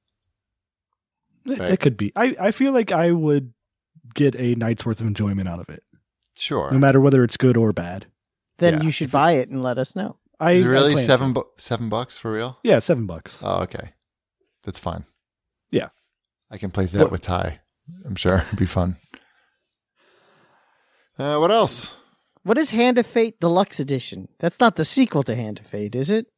That could be. I feel like I would get a night's worth of enjoyment out of it, Sure. no matter whether it's good or bad. Then Yeah. you should buy it and let us know. Is it I really plan to. $7 for real? Yeah, $7. Oh, okay. That's fine. Yeah. I can play that What- with Ty. I'm sure it'd be fun. What else? What is Hand of Fate Deluxe Edition? That's not the sequel to Hand of Fate, is it?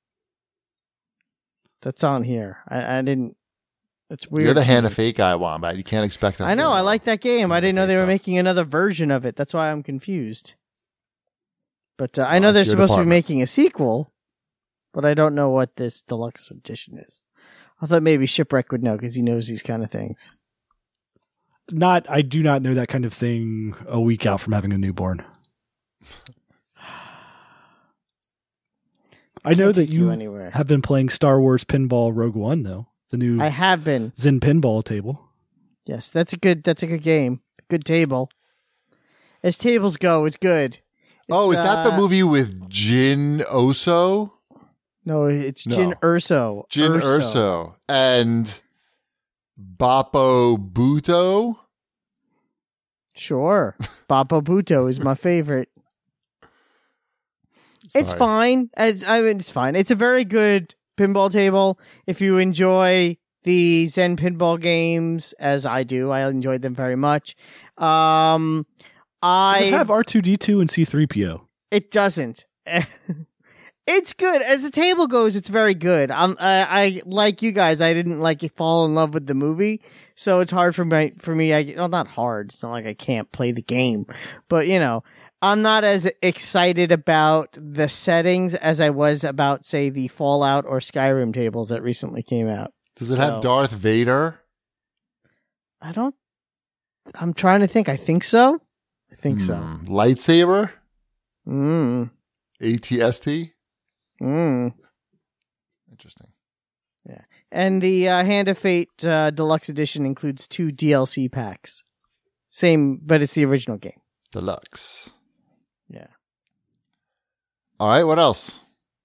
That's on here. I didn't. It's weird. You're the to Hand me. of Fate guy, Wombat. You can't expect that. I know. I like that game. I Hand of didn't know Fate they were stuff. making another version of it. That's why I'm confused. But I Well, know they're it's your supposed to be department. making a sequel, but I don't know what this deluxe edition is. I thought maybe Shipwreck would know because he knows these kind of things. I do not know that kind of thing a week out from having a newborn. I know Can't that take you you anywhere. have been playing Star Wars Pinball Rogue One, though. The new I have been. Zen Pinball table. Yes, that's a good game. Good table. As tables go, it's good. Oh, It's, is that the movie with Jin Oso? No, it's No. Jin Urso. Jin Urso and Bappo Buto. Sure. Bappo Buto is my favorite. It's Sorry. fine. It's fine. It's a very good pinball table. If you enjoy the Zen pinball games, as I do, I enjoyed them very much. Does it have R2D2 and C3PO? It doesn't. It's good as the table goes. It's very good. I like you guys. I didn't fall in love with the movie, so it's hard for me. Well, not hard. It's not like I can't play the game, but I'm not as excited about the settings as I was about, say, the Fallout or Skyrim tables that recently came out. Does it So- have Darth Vader? I'm trying to think. I think so. Lightsaber? Mm. ATST? Mm. Interesting. And the Hand of Fate Deluxe Edition includes 2 DLC packs. Same, but it's the original game. Deluxe. Yeah. All right, what else?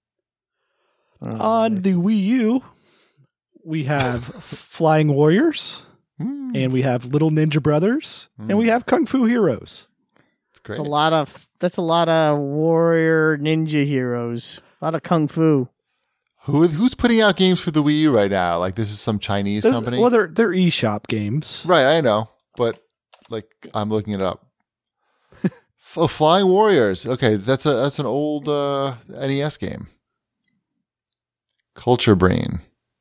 On the Wii U, we have Flying Warriors, and we have Little Ninja Brothers, and we have Kung Fu Heroes. It's great. That's a lot of warrior ninja heroes. A lot of kung fu. Who's putting out games for the Wii U right now? Like this is some Chinese company? Well, they're eShop games. Right, I know. But like I'm looking it up. Flying Warriors. Okay, that's an old NES game. Culture Brain.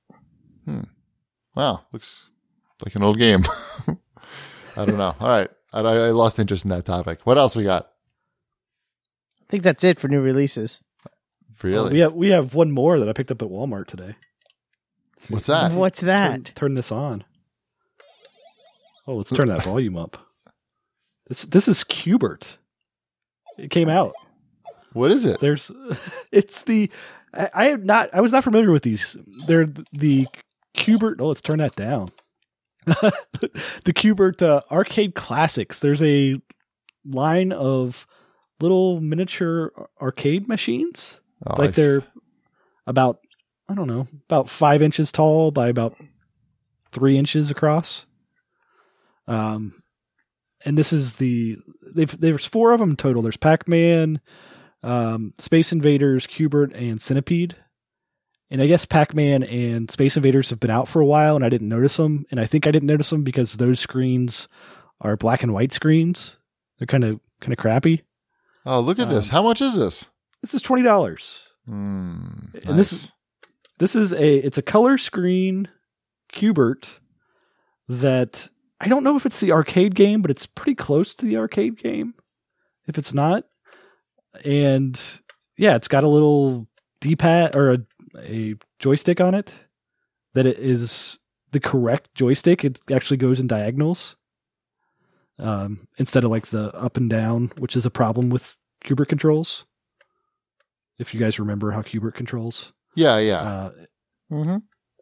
Wow, looks like an old game. I don't know. All right. I lost interest in that topic. What else we got? I think that's it for new releases. Really? We have one more that I picked up at Walmart today. What's that? What's that? Turn this on. Oh, let's turn that volume up. This is Cubert. It came out. What is it? It's the I was not familiar with these. They're the Cubert. Oh, let's turn that down. The Cubert arcade classics. There's a line of little miniature arcade machines. Oh, Like they're about, I don't know, about 5 inches tall by about 3 inches across. And this is there's 4 of them total. There's Pac-Man, Space Invaders, Cubert, and Centipede. And I guess Pac-Man and Space Invaders have been out for a while, and I didn't notice them. And I think I didn't notice them because those screens are black and white screens. They're kind of crappy. Oh, look at this. How much is this? This is $20. And And this is it's a color screen Cubert that I don't know if it's the arcade game, but it's pretty close to the arcade game. If it's not, and yeah, it's got a little D-pad or a joystick on it that it is the correct joystick. It actually goes in diagonals instead of like the up and down, which is a problem with Cubert controls. If you guys remember how Cubert controls. Yeah. Mm-hmm.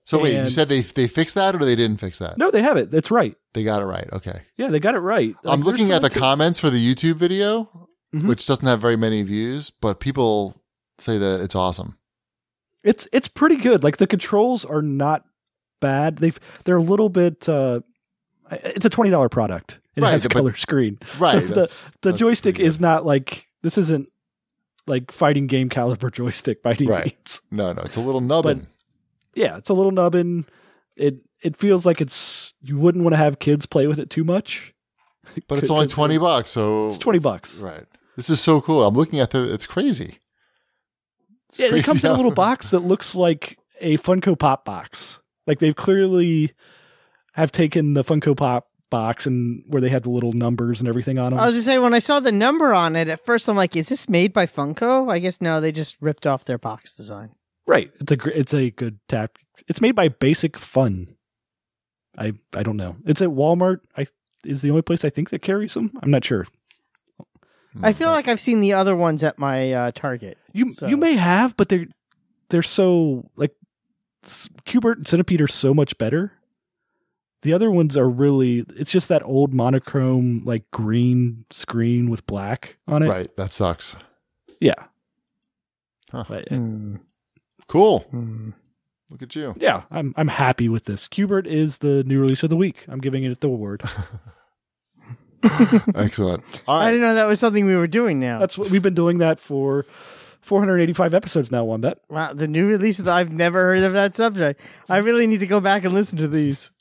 So wait, you And- said they fixed that or they didn't fix that? No, they have it. That's right. They got it right. Okay. Yeah, they got it right. I'm Like, looking there's at the some- comments for the YouTube video, Mhm. which doesn't have very many views, but people say that it's awesome. It's pretty good. Like the controls are not bad. They're a little bit. It's a $20 product. It Right, has a but- color screen. Right. So that's the joystick pretty good. is not like this. Isn't like fighting game caliber joystick by any Right. means. No, it's a little nubbin. Yeah, it's a little nubbin. It feels like you wouldn't want to have kids play with it too much. But it's only 'Cause $20, so It's $20. Right. This is so cool. I'm looking at it's crazy. It's Yeah, it crazy comes in a how- little box that looks like a Funko Pop box. Like they've clearly have taken the Funko Pop box and where they had the little numbers and everything on them. I was gonna say, when I saw the number on it, at first I'm like, is this made by Funko? I guess no, they just ripped off their box design. Right. It's a good tap. It's made by Basic Fun. I don't know. It's at Walmart. Is the only place I think that carries them. I'm not sure. I feel like I've seen the other ones at my Target. So- You may have, but they're so like Cubert and Centipede are so much better. The other ones are really. It's just that old monochrome like green screen with black on it. Right. That sucks. Yeah. Huh. But, Cool. Hmm. Look at you. yeah, I'm happy with this. Cubert is the new release of the week. I'm giving it the award. Excellent. All I right. didn't know that was something we were doing now. That's what we've been doing that for 485 episodes now, Wombat. Wow, the new releases. I've never heard of that subject. I really need to go back and listen to these.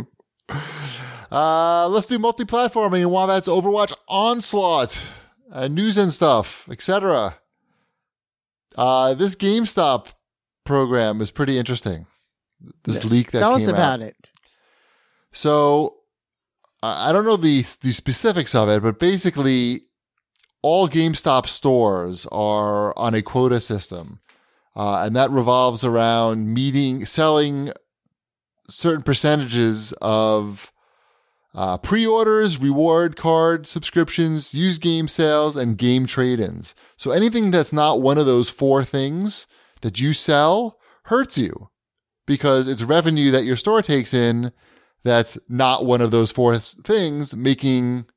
Let's do multi-platforming in Wombat's Overwatch Onslaught, news and stuff, etc. This GameStop program is pretty interesting. This leak that Tell came us about out. it. So I don't know the specifics of it, but basically all GameStop stores are on a quota system, and that revolves around selling certain percentages of pre-orders, reward card subscriptions, used game sales, and game trade-ins. So anything that's not one of those four things that you sell hurts you because it's revenue that your store takes in that's not one of those four things, making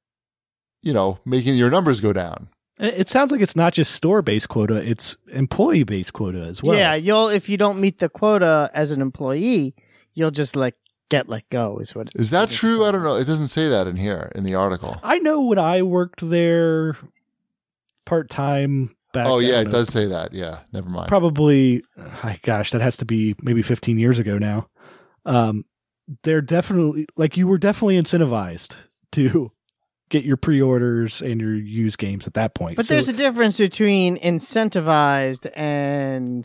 your numbers go down. It sounds like it's not just store-based quota; it's employee-based quota as well. Yeah, if you don't meet the quota as an employee, you'll just get let go. Is that true? I don't know. It doesn't say that in here in the article. I know when I worked there part-time back. Oh I yeah, don't it know, does say that. Yeah, never mind. Probably, gosh, that has to be maybe 15 years ago now. They're definitely you were definitely incentivized to get your pre-orders and your used games at that point. But So- there's a difference between incentivized and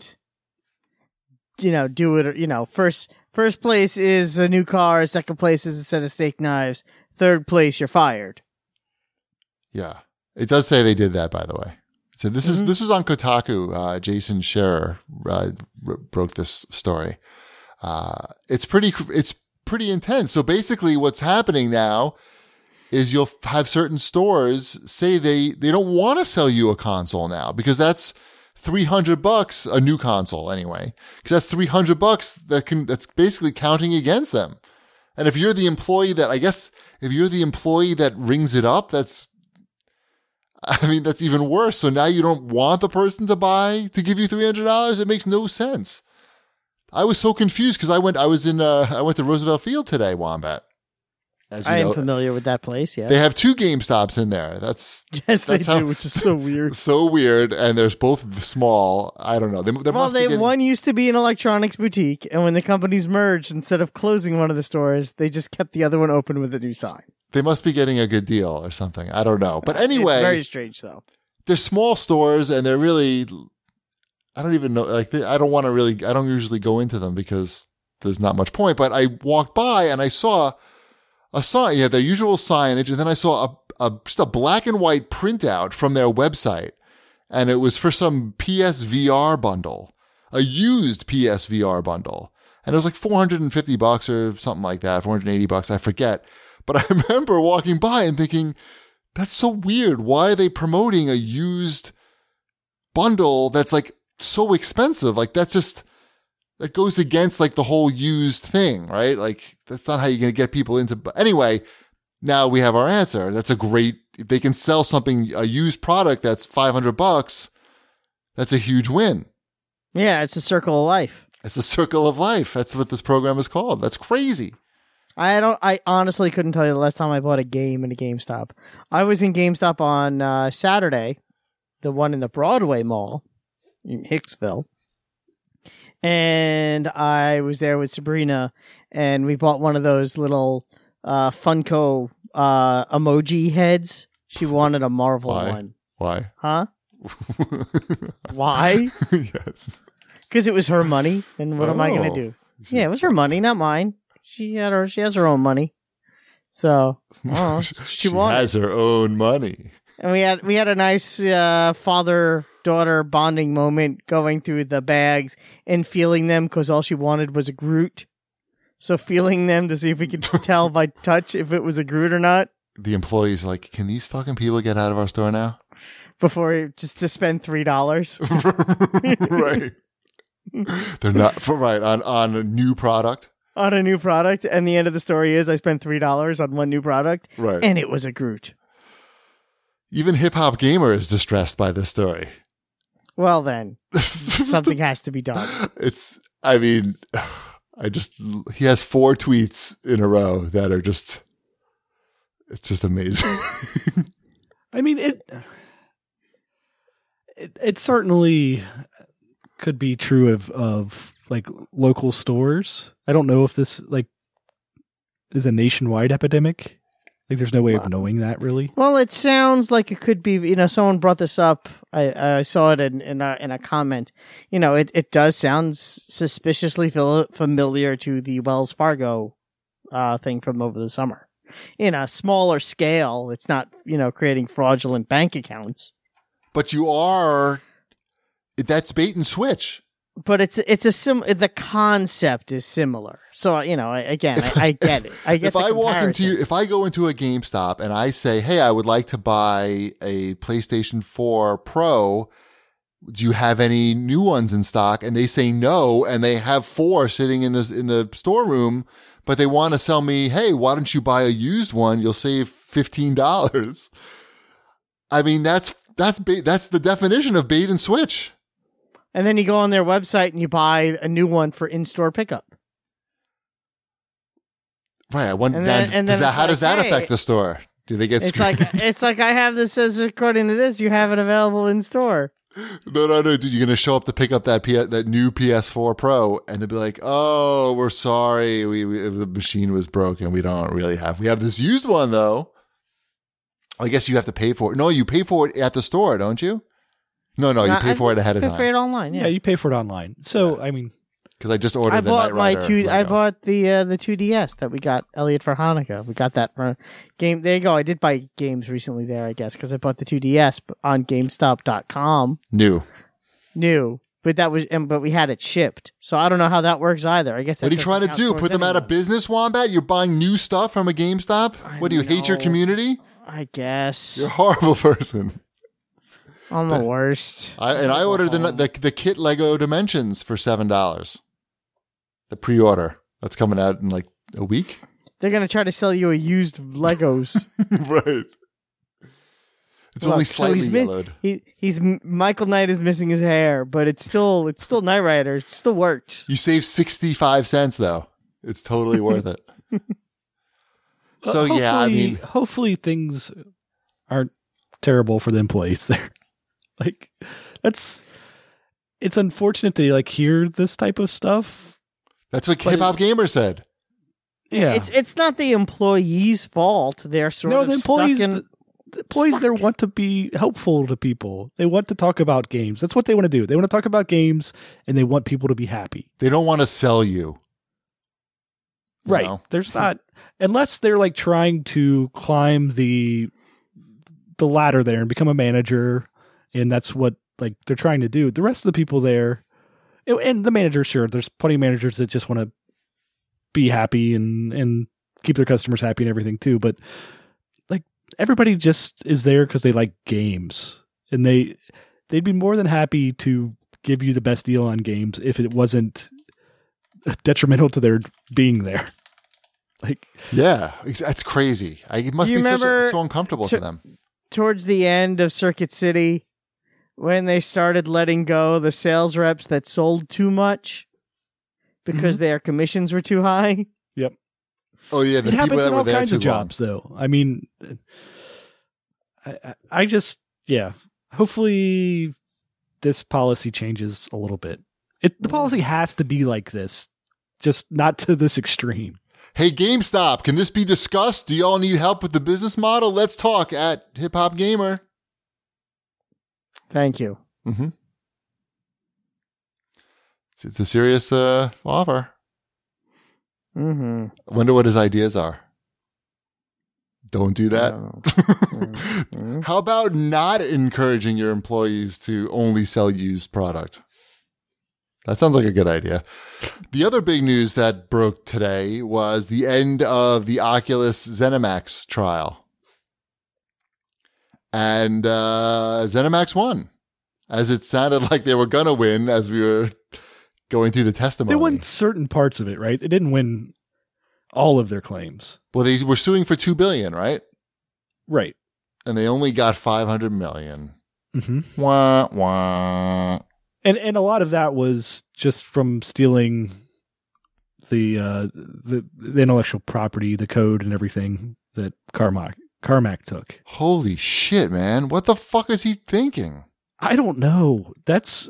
do it. First place is a new car. Second place is a set of steak knives. Third place, you're fired. Yeah, it does say they did that. By the way, so this was on Kotaku. Jason Scherer broke this story. It's pretty intense. So basically, what's happening now is you'll have certain stores say they don't want to sell you a console now because that's $300 a new console anyway, because that's $300 that's basically counting against them. And if you're the employee that rings it up, that's even worse. So now you don't want the person to give you $300. It makes no sense. I was so confused because I went to Roosevelt Field today, Wombat. As you I am know, familiar with that place. Yeah, they have two GameStops in there. yes, they that's how- do, which is so weird. So weird, and they're both small. I don't know. One used to be an electronics boutique, and when the companies merged, instead of closing one of the stores, they just kept the other one open with a new sign. They must be getting a good deal or something. I don't know. But It's anyway, very strange, though. they're small stores, and they're really. I don't even know. I don't usually go into them because there's not much point. But I walked by and I saw a sign. Yeah, their usual signage, and then I saw just a black and white printout from their website, and it was for some PSVR bundle, a used PSVR bundle, and it was like $450 or something like that, $480, I forget. But I remember walking by and thinking, that's so weird. Why are they promoting a used bundle that's like so expensive? Like that's that goes against like the whole used thing, right? Like that's not how you're going to get people into. But anyway, now we have our answer. That's a great. If they can sell something, a used product that's $500, that's a huge win. Yeah, it's a circle of life. It's a circle of life. That's what this program is called. That's crazy. I honestly couldn't tell you the last time I bought a game in a GameStop. I was in GameStop on Saturday, the one in the Broadway Mall in Hicksville. And I was there with Sabrina, and we bought one of those little Funko emoji heads. She wanted a Marvel one. Why? Huh? Why? Yes. Because it was her money, and what am I going to do? Yeah, it was her money, not mine. She has her own money, so she wanted. Has her own money. And we had a nice father-daughter bonding moment going through the bags and feeling them because all she wanted was a Groot. So feeling them to see if we could tell by touch if it was a Groot or not. The employee's like, can these fucking people get out of our store now? Before just to spend $3. Right. They're not right on a new product. On a new product, and the end of the story is I spent $3 on one new product, right? And it was a Groot. Even Hip Hop Gamer is distressed by this story. Well, then something has to be done. I mean, he has 4 tweets in a row that are just, it's just amazing. I mean, it certainly could be true of like local stores. I don't know if this like is a nationwide epidemic. Like there's no way of knowing that really. Well, it sounds like it could be, someone brought this up. I saw it in a comment. It does sound suspiciously familiar to the Wells Fargo thing from over the summer. In a smaller scale, it's not, creating fraudulent bank accounts. But that's bait and switch. But the concept is similar. So, I get it. I get if I go into a GameStop and I say, hey, I would like to buy a PlayStation 4 Pro, do you have any new ones in stock? And they say no, and they have 4 sitting in the storeroom, but they want to sell me, hey, why don't you buy a used one? You'll save $15. I mean, that's the definition of bait and switch. And then you go on their website and you buy a new one for in-store pickup. Right. How does that affect the store? Do they get screwed? It's like I have this as according to this, you have it available in store. No. Dude, you're going to show up to pick up that new PS4 Pro, and they'll be like, "Oh, we're sorry, the machine was broken. We don't really have. We have this used one though. I guess you have to pay for it. No, you pay for it at the store, don't you? No, you pay for it ahead of time. Pay for it online. Yeah, you pay for it online. So I mean, because I just ordered. I bought I bought the 2DS that we got Elliot for Hanukkah. We got that for game. There you go. I did buy games recently there, I guess, because I bought the 2DS on GameStop.com. New, but we had it shipped, so I don't know how that works either. I guess. What are you trying to do? Put them out of business, Wombat? You're buying new stuff from a GameStop? What do you hate your community? I guess you're a horrible person. I'm the worst. I ordered the kit Lego Dimensions for $7. The pre-order that's coming out in like a week. They're gonna try to sell you a used Legos, right? It's only slightly yellowed. He's Michael Knight is missing his hair, but it's still Knight Rider. It still works. You save 65 cents though. It's totally worth it. So yeah, I mean, hopefully things aren't terrible for the employees there. Like it's unfortunate that you hear this type of stuff. That's what Hip Hop Gamer said. Yeah, it's not the employees' fault. They're the employees there want to be helpful to people. They want to talk about games. That's what they want to do. They want to talk about games, and they want people to be happy. They don't want to sell you. Right. know? There's not, unless they're trying to climb the ladder there and become a manager, and that's what they're trying to do. The rest of the people there, and the managers, sure, there's plenty of managers that just want to be happy and keep their customers happy and everything too. But everybody just is there because they like games, and they'd be more than happy to give you the best deal on games if it wasn't detrimental to their being there. Like, Yeah, that's crazy. It must Do you be remember so uncomfortable for them. Towards the end of Circuit City, when they started letting go the sales reps that sold too much because their commissions were too high. yep. Oh yeah, the It people happens that in were all there kinds too of jobs, though. I mean, I just, yeah. Hopefully, this policy changes a little bit. The policy has to be like this, just not to this extreme. Hey, GameStop, can this be discussed? Do y'all need help with the business model? Let's talk at Hip Hop Gamer. Thank you. Mm-hmm. It's a serious offer. Mm-hmm. I wonder what his ideas are. Don't do that. How about not encouraging your employees to only sell used product? That sounds like a good idea. The other big news that broke today was the end of the Oculus ZeniMax trial. And ZeniMax won, as it sounded like they were going to win as we were going through the testimony. They won certain parts of it, right? It didn't win all of their claims. Well, they were suing for $2 billion, right? Right. And they only got $500 million. Mm-hmm. Wah, wah. And a lot of that was just from stealing the intellectual property, the code, and everything that Carmack took. Holy shit, man! What the fuck is he thinking? I don't know. That's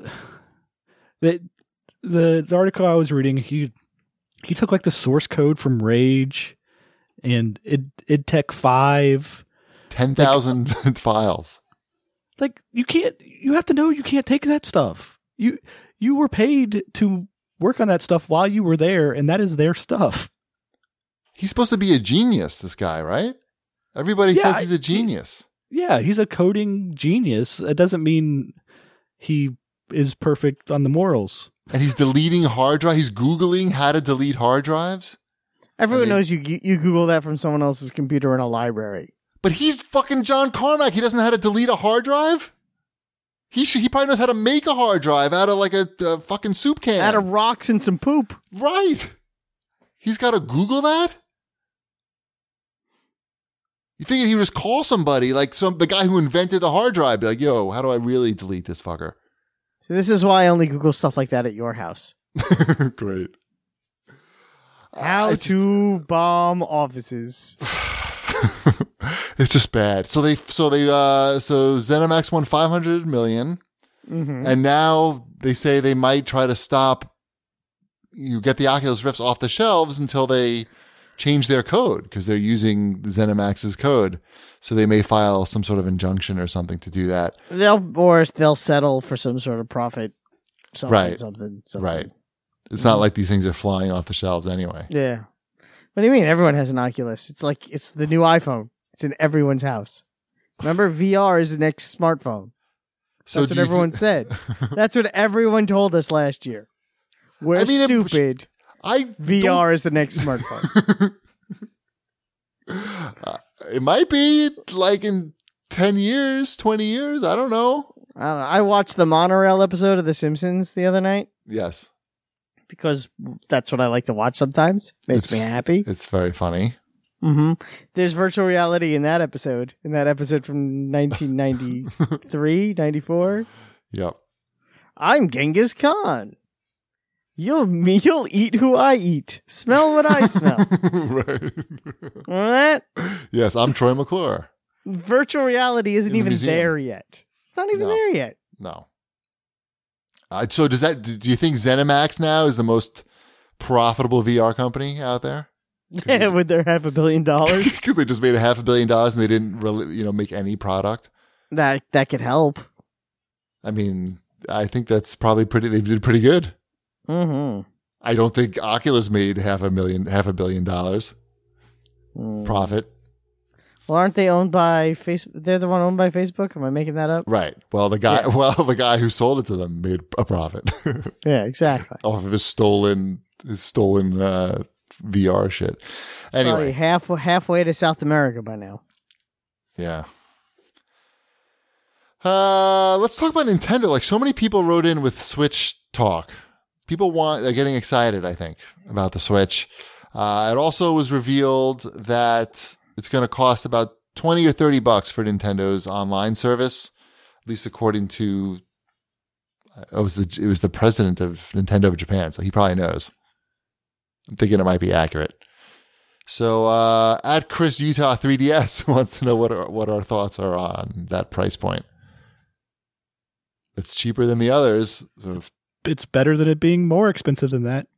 the article I was reading. He took like the source code from Rage and IdTech 5. 10,000 files. Like you have to know you can't take that stuff. You were paid to work on that stuff while you were there, and that is their stuff. He's supposed to be a genius, this guy, right? Everybody says he's a genius. Yeah, he's a coding genius. It doesn't mean he is perfect on the morals. And he's deleting hard drives. He's Googling how to delete hard drives. Everyone knows you Google that from someone else's computer in a library. But he's fucking John Carmack. He doesn't know how to delete a hard drive? He probably knows how to make a hard drive out of like a fucking soup can. Out of rocks and some poop. Right. He's got to Google that? You figured he would just call somebody, like the guy who invented the hard drive, be like, yo, how do I really delete this fucker? So this is why I only Google stuff like that at your house. Great. How to bomb offices. It's just bad. So ZeniMax won $500 million, and now they say they might try to stop you get the Oculus Rifts off the shelves until they change their code because they're using ZeniMax's code. So they may file some sort of injunction or something to do that. They'll settle for some sort of profit. Something. Right. It's not like these things are flying off the shelves anyway. Yeah. What do you mean? Everyone has an Oculus. It's like it's the new iPhone. It's in everyone's house. Remember, VR is the next smartphone. That's what everyone said. That's what everyone told us last year. We're stupid. VR is the next smartphone. It might be like in 10 years, 20 years. I don't know. I watched the monorail episode of The Simpsons the other night. Yes. Because that's what I like to watch sometimes. Makes me happy. It's very funny. Mm-hmm. There's virtual reality in that episode. In that episode from 1993, 94. Yep. I'm Genghis Khan. You'll eat who I eat. Smell what I smell. Right. Remember that? Yes, I'm Troy McClure. Virtual reality isn't In the even museum. there yet. It's not even there yet. No. So do you think ZeniMax now is the most profitable VR company out there? Yeah, with their $500 million. Because they just made $500 million and they didn't really, make any product. That could help. I mean, I think that's probably they did pretty good. Mm-hmm. I don't think Oculus made $500 million profit. Well, aren't they owned by Facebook? They're the one owned by Facebook? Am I making that up? Right. Well, the guy who sold it to them made a profit. Yeah, exactly. Off of his stolen VR shit. Anyway, probably halfway to South America by now. Yeah. Let's talk about Nintendo. Like, so many people wrote in with Switch talk. people are getting excited, I think, about the Switch. It also was revealed that it's going to cost about $20 or $30 for Nintendo's online service, at least according to it was the president of Nintendo of Japan, so he probably knows. I'm thinking it might be accurate. So at Chris Utah 3DS wants to know what our thoughts are on that price point. It's cheaper than the others. So It's better than it being more expensive than that.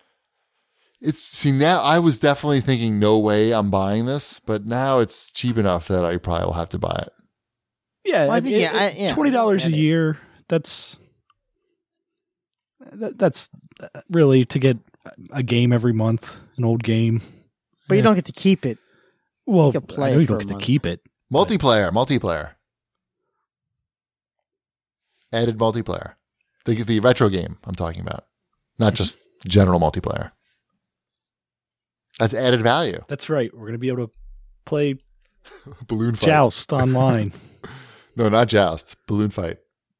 Now I was definitely thinking no way I'm buying this, but now it's cheap enough that I probably will have to buy it. Yeah, Well, I think, $20 a year. That's really to get a game every month, an old game. But you don't get to keep it. Well, can play I know it you for don't a get to month. keep it. Multiplayer. Added multiplayer. The retro game I'm talking about, not just general multiplayer. That's added value. That's right. We're going to be able to play Balloon fight. Joust online. No, not Joust. Balloon fight.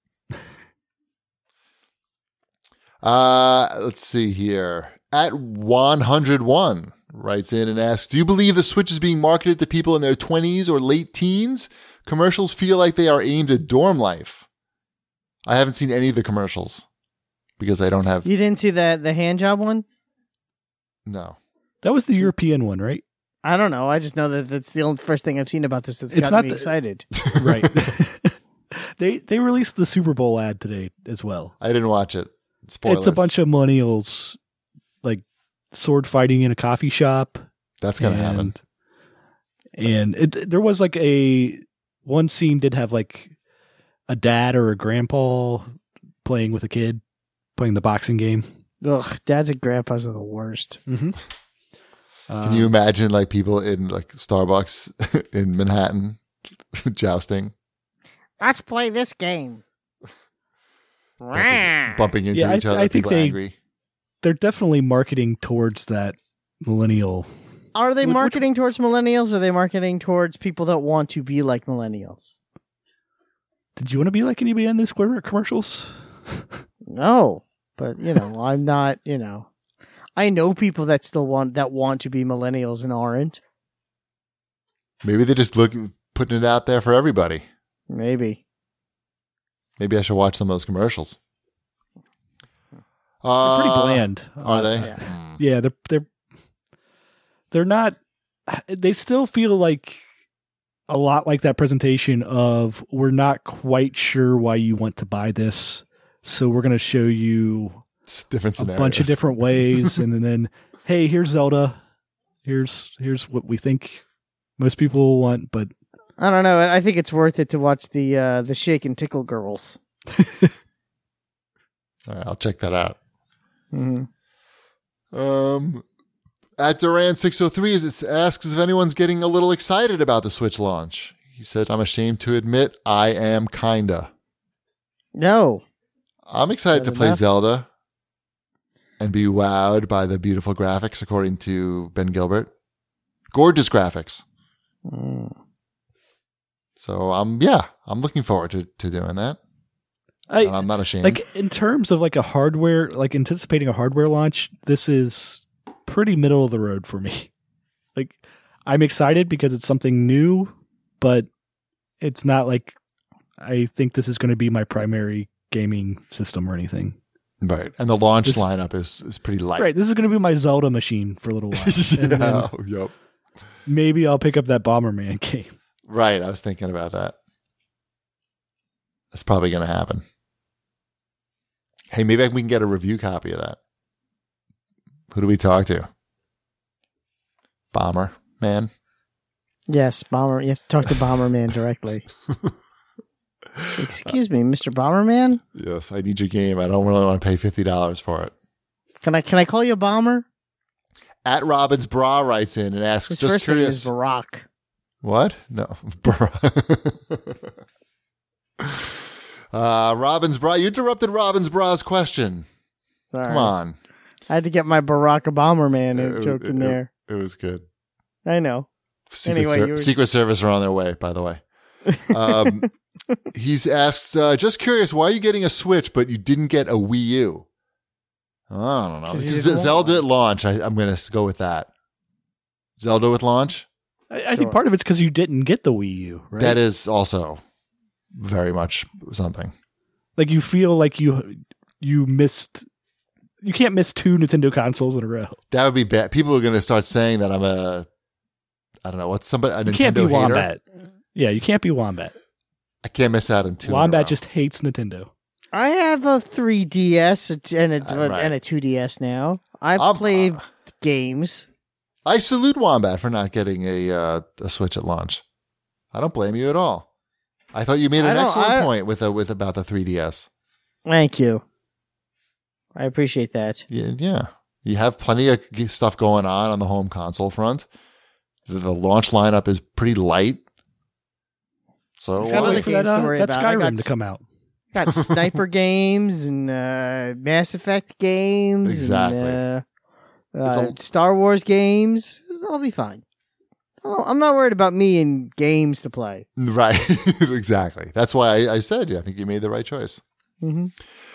Let's see here. At 101 writes in and asks, do you believe the Switch is being marketed to people in their 20s or late teens? Commercials feel like they are aimed at dorm life. I haven't seen any of the commercials because I don't have... You didn't see the hand job one? No. That was the European one, right? I don't know. I just know that that's the only first thing I've seen about this that's It's gotten not me the- excited. Right. They released the Super Bowl ad today as well. I didn't watch it. Spoilers. It's a bunch of millennials like sword fighting in a coffee shop. That's going to happen. And there was like one scene did have like a dad or a grandpa playing with a kid, playing the boxing game. Ugh, dads and grandpas are the worst. Mm-hmm. Can you imagine like people in like Starbucks in Manhattan jousting? Let's play this game. Bumping into Yeah, each other. I think people they- angry. They're definitely marketing towards that millennial. Are they Which- marketing towards millennials, or are they marketing towards people that want to be like millennials? Did you want to be like anybody on these commercials? No, but I'm not. I know people that still want to be millennials and aren't. Maybe they just putting it out there for everybody. Maybe. Maybe I should watch some of those commercials. They're pretty bland. Are they? Yeah. Yeah, they're not. They still feel like a lot like that presentation of we're not quite sure why you want to buy this, so we're going to show you It's different a scenarios. bunch of different ways, and then hey, here's Zelda. Here's what we think most people will want, but I don't know. I think it's worth it to watch the Shake and Tickle Girls. All right, I'll check that out. Mm-hmm. At Duran603 it asks if anyone's getting a little excited about the Switch launch. He said, I'm ashamed to admit I am kinda. No. I'm excited to Fair play enough. Zelda and be wowed by the beautiful graphics, according to Ben Gilbert. Gorgeous graphics. So I'm looking forward to doing that. And I'm not ashamed. like in terms of like a hardware, like anticipating a hardware launch, this is pretty middle of the road for me. Like I'm excited because it's something new, but it's not like I think this is going to be my primary gaming system or anything. Right. And the launch This- lineup is pretty light. Right. This is going to be my Zelda machine for a little while. And then Yeah, yep. maybe I'll pick up that Bomberman game. Right. I was thinking about that. That's probably going to happen. Hey, maybe we can get a review copy of that. Who do we talk to? Bomber Man? Yes, Bomber. You have to talk to Bomberman directly. Excuse me, Mr. Bomberman? Yes, I need your game. I don't really want to pay $50 for it. Can I call you Bomber? At Robbins Bra writes in and asks, His just first name curious. is Barack. What? No. Robbins Bra. You interrupted Robbins Bra's question. Sorry. Come on. I had to get my Barack Bomberman joke in there. It was good. I know. Anyway, you were- Secret Service are on their way, by the way. He's asked, just curious, why are you getting a Switch, but you didn't get a Wii U? I don't know. 'Cause you Because didn't want Zelda at launch, I'm going to go with that. Zelda with launch? I think part of it's because you didn't get the Wii U, right? That is also very much something. Like you feel like you missed. You can't miss 2 Nintendo consoles in a row. That would be bad. People are going to start saying that I'm I don't know, what's somebody, a You can't be Nintendo hater? Wombat. Yeah, you can't be Wombat. I can't miss out on 2 in a Wombat row. just hates Nintendo. I have a 3DS and a Right. and a 2DS now. I've played games. I salute Wombat for not getting a Switch at launch. I don't blame you at all. I thought you made an excellent point with about the 3DS. Thank you. I appreciate that. Yeah. You have plenty of stuff going on the home console front. The launch lineup is pretty light. So It's got other For games that, to worry that about. I Skyrim got to come out. Got sniper games and Mass Effect games. Exactly. And, There's Star Wars games. I'll be fine. I'm not worried about me and games to play. Right. Exactly. That's why I said, I think you made the right choice. Mm-hmm.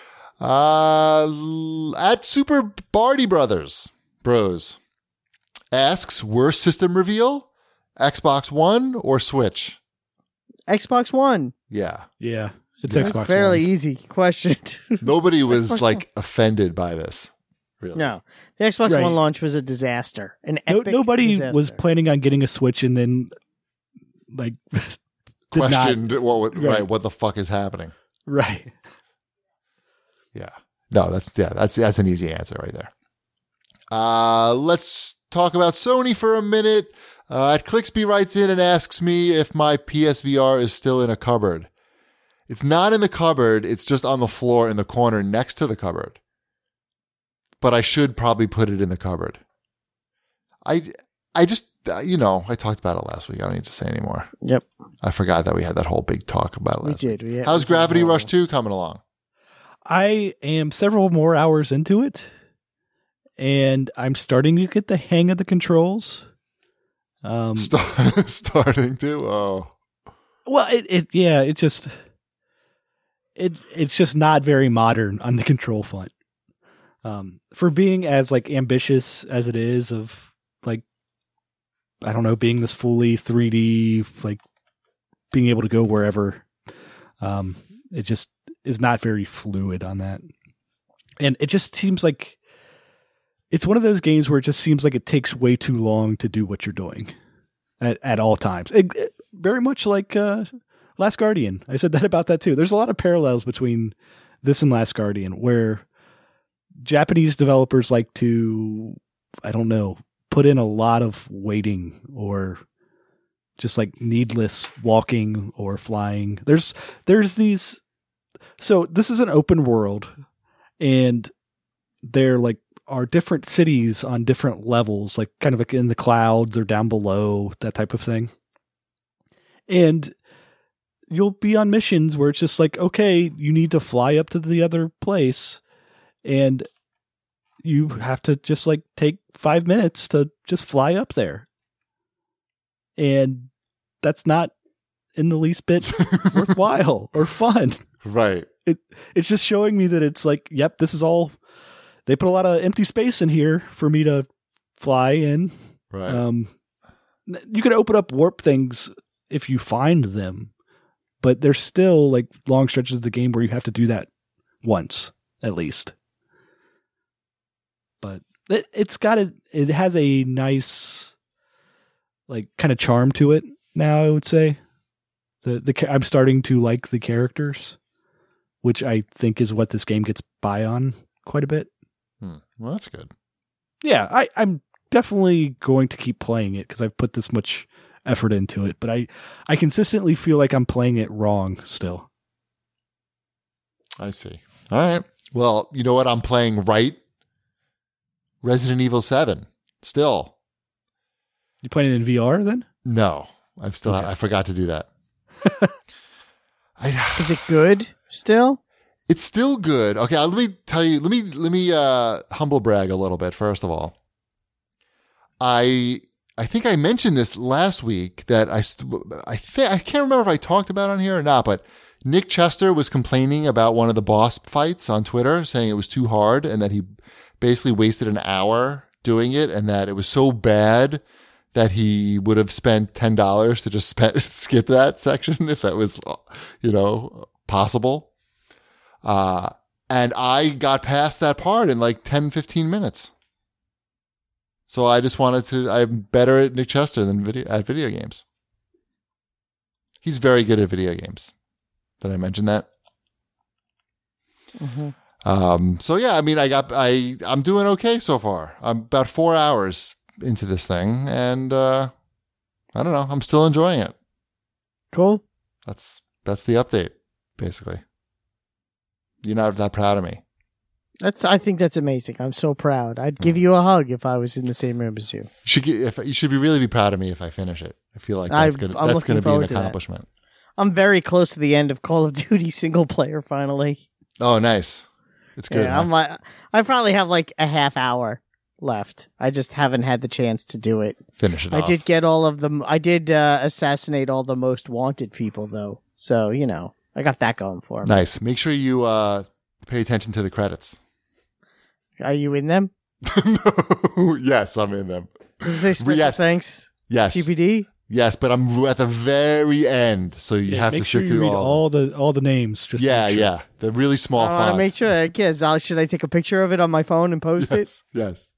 At Super Barty Bros asks, worst system reveal? Xbox One or Switch? Xbox One. Yeah. Yeah, it's Yeah. Xbox That's a fairly One. easy question. Nobody was Xbox like offended by this. Really. No, the Xbox Right. One launch was a disaster. An No, epic nobody disaster. was planning on getting a Switch and then like did not- Questioned what Right. what the fuck is happening. right. Yeah. No, that's an easy answer right there. Let's talk about Sony for a minute. At Clicksby writes in and asks me if my PSVR is still in a cupboard. It's not in the cupboard. It's just on the floor in the corner next to the cupboard. But I should probably put it in the cupboard. I just, I talked about it last week. I don't need to say anymore. Yep, I forgot that we had that whole big talk about it we last week. did. How's Gravity Rush 2 coming along? I am several more hours into it, and I'm starting to get the hang of the controls. Starting to? Oh. Well, it's just not very modern on the control front. For being as like ambitious as it is of like, I don't know, being this fully 3D, like being able to go wherever. It just is not very fluid on that. And it just seems like it's one of those games where it just seems like it takes way too long to do what you're doing at all times. It very much like Last Guardian. I said that about that too. There's a lot of parallels between this and Last Guardian where Japanese developers like to, I don't know, put in a lot of waiting or just like needless walking or flying. There's these. So this is an open world, and there like are different cities on different levels, like kind of like in the clouds or down below, that type of thing. And you'll be on missions where it's just like, okay, you need to fly up to the other place, and you have to just like take 5 minutes to just fly up there. And that's not in the least bit worthwhile or fun. Right. It's just showing me that it's like, yep, this is all, they put a lot of empty space in here for me to fly in. Right. You can open up warp things if you find them, but there's still like long stretches of the game where you have to do that once at least. But it has a nice like kind of charm to it now, I would say. I'm starting to like the characters, which I think is what this game gets by on quite a bit. Well, that's good. Yeah, I'm definitely going to keep playing it because I've put this much effort into it, but I consistently feel like I'm playing it wrong still. I see. All right. Well, you know what I'm playing right? Resident Evil 7. Still. You playing it in VR then? No. I forgot to do that. Is it good still? It's still good. Okay, let me tell you. Let me humble brag a little bit. First of all, I think I mentioned this last week that I can't remember if I talked about it on here or not. But Nick Chester was complaining about one of the boss fights on Twitter, saying it was too hard and that he basically wasted an hour doing it and that it was so bad that he would have spent $10 to just skip that section if that was, possible. And I got past that part in like 10, 15 minutes. So I just I'm better at Nick Chester than video games. He's very good at video games. Did I mention that? Mm-hmm. So yeah, I mean, I'm doing okay so far. I'm about 4 hours into this thing, and I don't know. I'm still enjoying it. Cool. That's the update, basically. You're not that proud of me. I think that's amazing. I'm so proud. I'd give you a hug if I was in the same room as you. You should really be proud of me if I finish it. I feel like that's going to be an accomplishment. I'm very close to the end of Call of Duty single player finally. Oh, nice. It's good. Yeah, huh? I probably have like a half hour left. I just haven't had the chance to do it. Finish it I off. did get all of them. I did assassinate all the most wanted people though. So, I got that going for me. Nice. Make sure you pay attention to the credits. Are you in them? No. Yes, I'm in them. Does it say special Yes. thanks? Yes. GPD? Yes, but I'm at the very end, so you have to make sure sit you through read all the names. Just to Yeah, make sure. yeah. The really small I want to font. make sure. Should I take a picture of it on my phone and post it? Yes.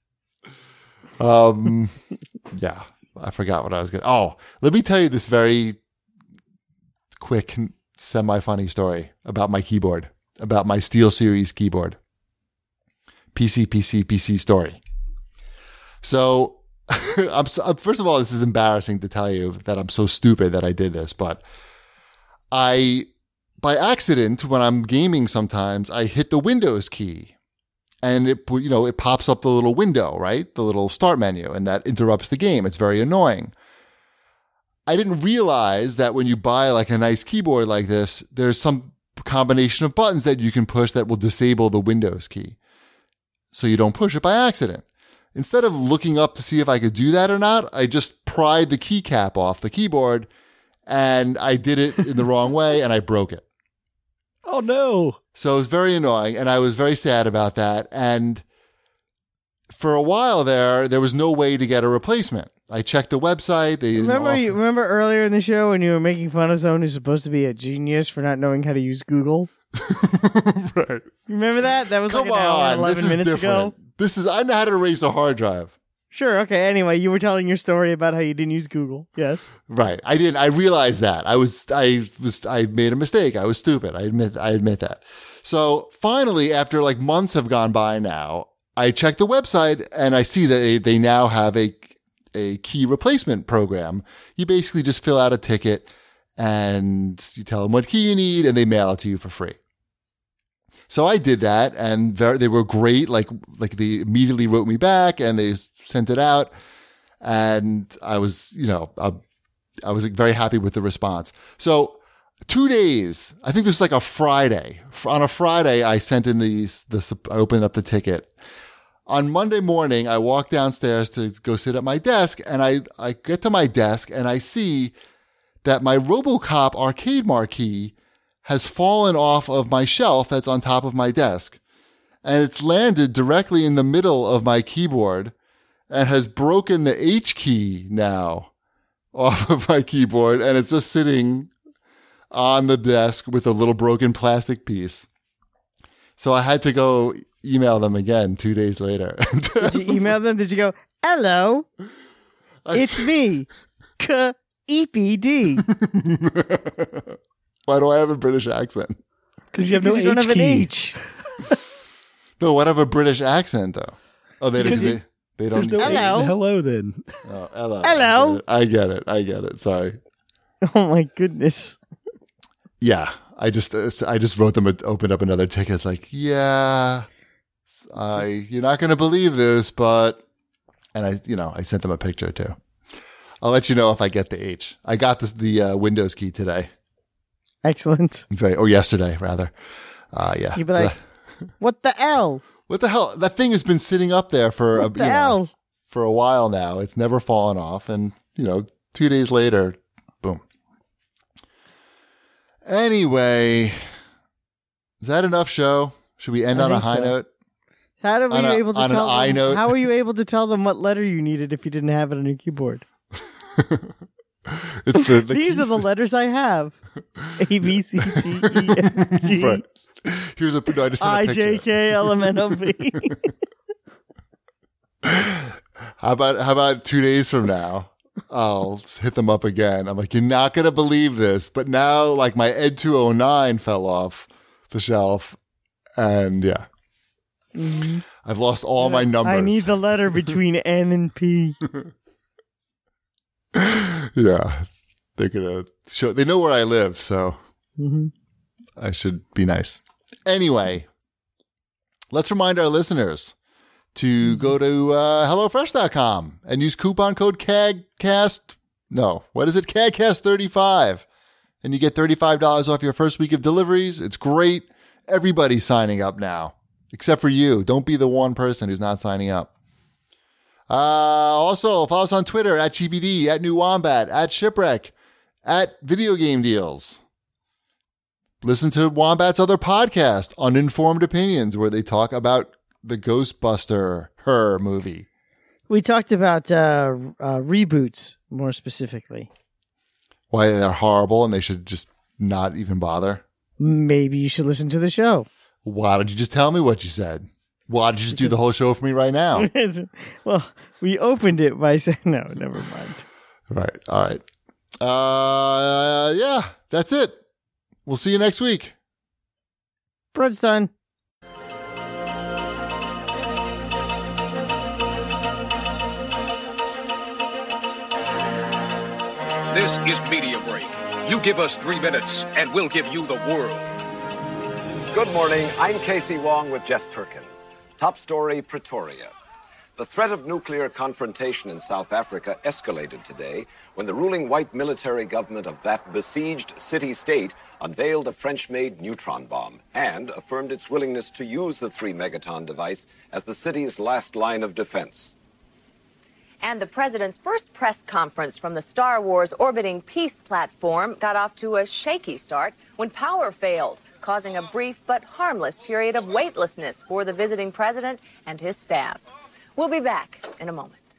Yeah. I forgot what I was going to. Oh, let me tell you this very quick, semi-funny story about my keyboard, about my SteelSeries keyboard. PC story. So, first of all, this is embarrassing to tell you that I'm so stupid that I did this, but by accident, when I'm gaming sometimes, I hit the Windows key and it pops up the little window, right? The little start menu, and that interrupts the game. It's very annoying. I didn't realize that when you buy like a nice keyboard like this, there's some combination of buttons that you can push that will disable the Windows key. So you don't push it by accident. Instead of looking up to see if I could do that or not, I just pried the keycap off the keyboard and I did it in the wrong way and I broke it. Oh no. So it was very annoying and I was very sad about that. And for a while there was no way to get a replacement. I checked the website. They didn't Remember earlier in the show when you were making fun of someone who's supposed to be a genius for not knowing how to use Google? Right. Remember that? That was Come like an hour and on, 11 this is minutes different. ago. I know how to erase a hard drive. Sure, okay. Anyway, you were telling your story about how you didn't use Google. Yes. Right. I didn't. I realized that. I made a mistake. I was stupid. I admit that. So finally, after like months have gone by now, I checked the website and I see that they now have a key replacement program. You basically just fill out a ticket and you tell them what key you need and they mail it to you for free. So I did that and they were great. Like they immediately wrote me back and they sent it out. And I was, I was very happy with the response. So 2 days, I think this was like a Friday. On a Friday, I sent in I opened up the ticket. On Monday morning, I walk downstairs to go sit at my desk and I get to my desk and I see that my RoboCop arcade marquee has fallen off of my shelf that's on top of my desk. And it's landed directly in the middle of my keyboard and has broken the H key now off of my keyboard. And it's just sitting on the desk with a little broken plastic piece. So I had to go email them again 2 days later. Did you email them? Did you go, hello, it's me, EPD. Why do I have a British accent? Because you have no Because you don't H have an key. H. No, what have a British accent though? Oh, they don't. They don't. There's no Hello. H. Hello then. Oh, hello. Hello. I get it. Sorry. Oh my goodness. Yeah, I just wrote them. Opened up another ticket. It's like, yeah, you're not going to believe this, but, and I sent them a picture too. I'll let you know if I get the H. I got the Windows key today. Excellent. Or yesterday rather. Yeah. You'd be like, what the L? What the hell? That thing has been sitting up there for What the hell? for a while now. It's never fallen off, and 2 days later, boom. Anyway, is that enough show? Should we end on a high note? How were you able to tell them? note? How were you able to tell them what letter you needed if you didn't have it on your keyboard? It's These are the letters I have: A, B, C, D, E, F, G, Right. Here's a no, I just sent a I, picture. J, K, L, M, N, O, P. How about 2 days from now? I'll hit them up again. I'm like, you're not gonna believe this, but now like my Ed 209 fell off the shelf, and yeah, I've lost all my numbers. I need the letter between N and P. Yeah, they're gonna show. They know where I live, so I should be nice. Anyway, let's remind our listeners to go to HelloFresh.com and use coupon code CAGCAST. No, what is it? CAGCAST35. And you get $35 off your first week of deliveries. It's great. Everybody's signing up now, except for you. Don't be the one person who's not signing up. Also, follow us on Twitter at GBD, at New Wombat, at Shipwreck, at Video Game Deals. Listen to Wombat's other podcast, Uninformed Opinions, where they talk about the Ghostbuster Her movie. We talked about reboots more specifically. Why they're horrible and they should just not even bother. Maybe you should listen to the show. Why don't you just tell me what you said? Why don't you just do the whole show for me right now? Well, we opened it by saying, no, never mind. Right. All right. Yeah, that's it. We'll see you next week. Bread's done. This is Media Break. You give us 3 minutes, and we'll give you the world. Good morning. I'm Casey Wong with Jess Perkins. Top story, Pretoria. The threat of nuclear confrontation in South Africa escalated today when the ruling white military government of that besieged city-state unveiled a French-made neutron bomb and affirmed its willingness to use the 3-megaton device as the city's last line of defense. And the president's first press conference from the Star Wars orbiting peace platform got off to a shaky start when power failed, causing a brief but harmless period of weightlessness for the visiting president and his staff. We'll be back in a moment.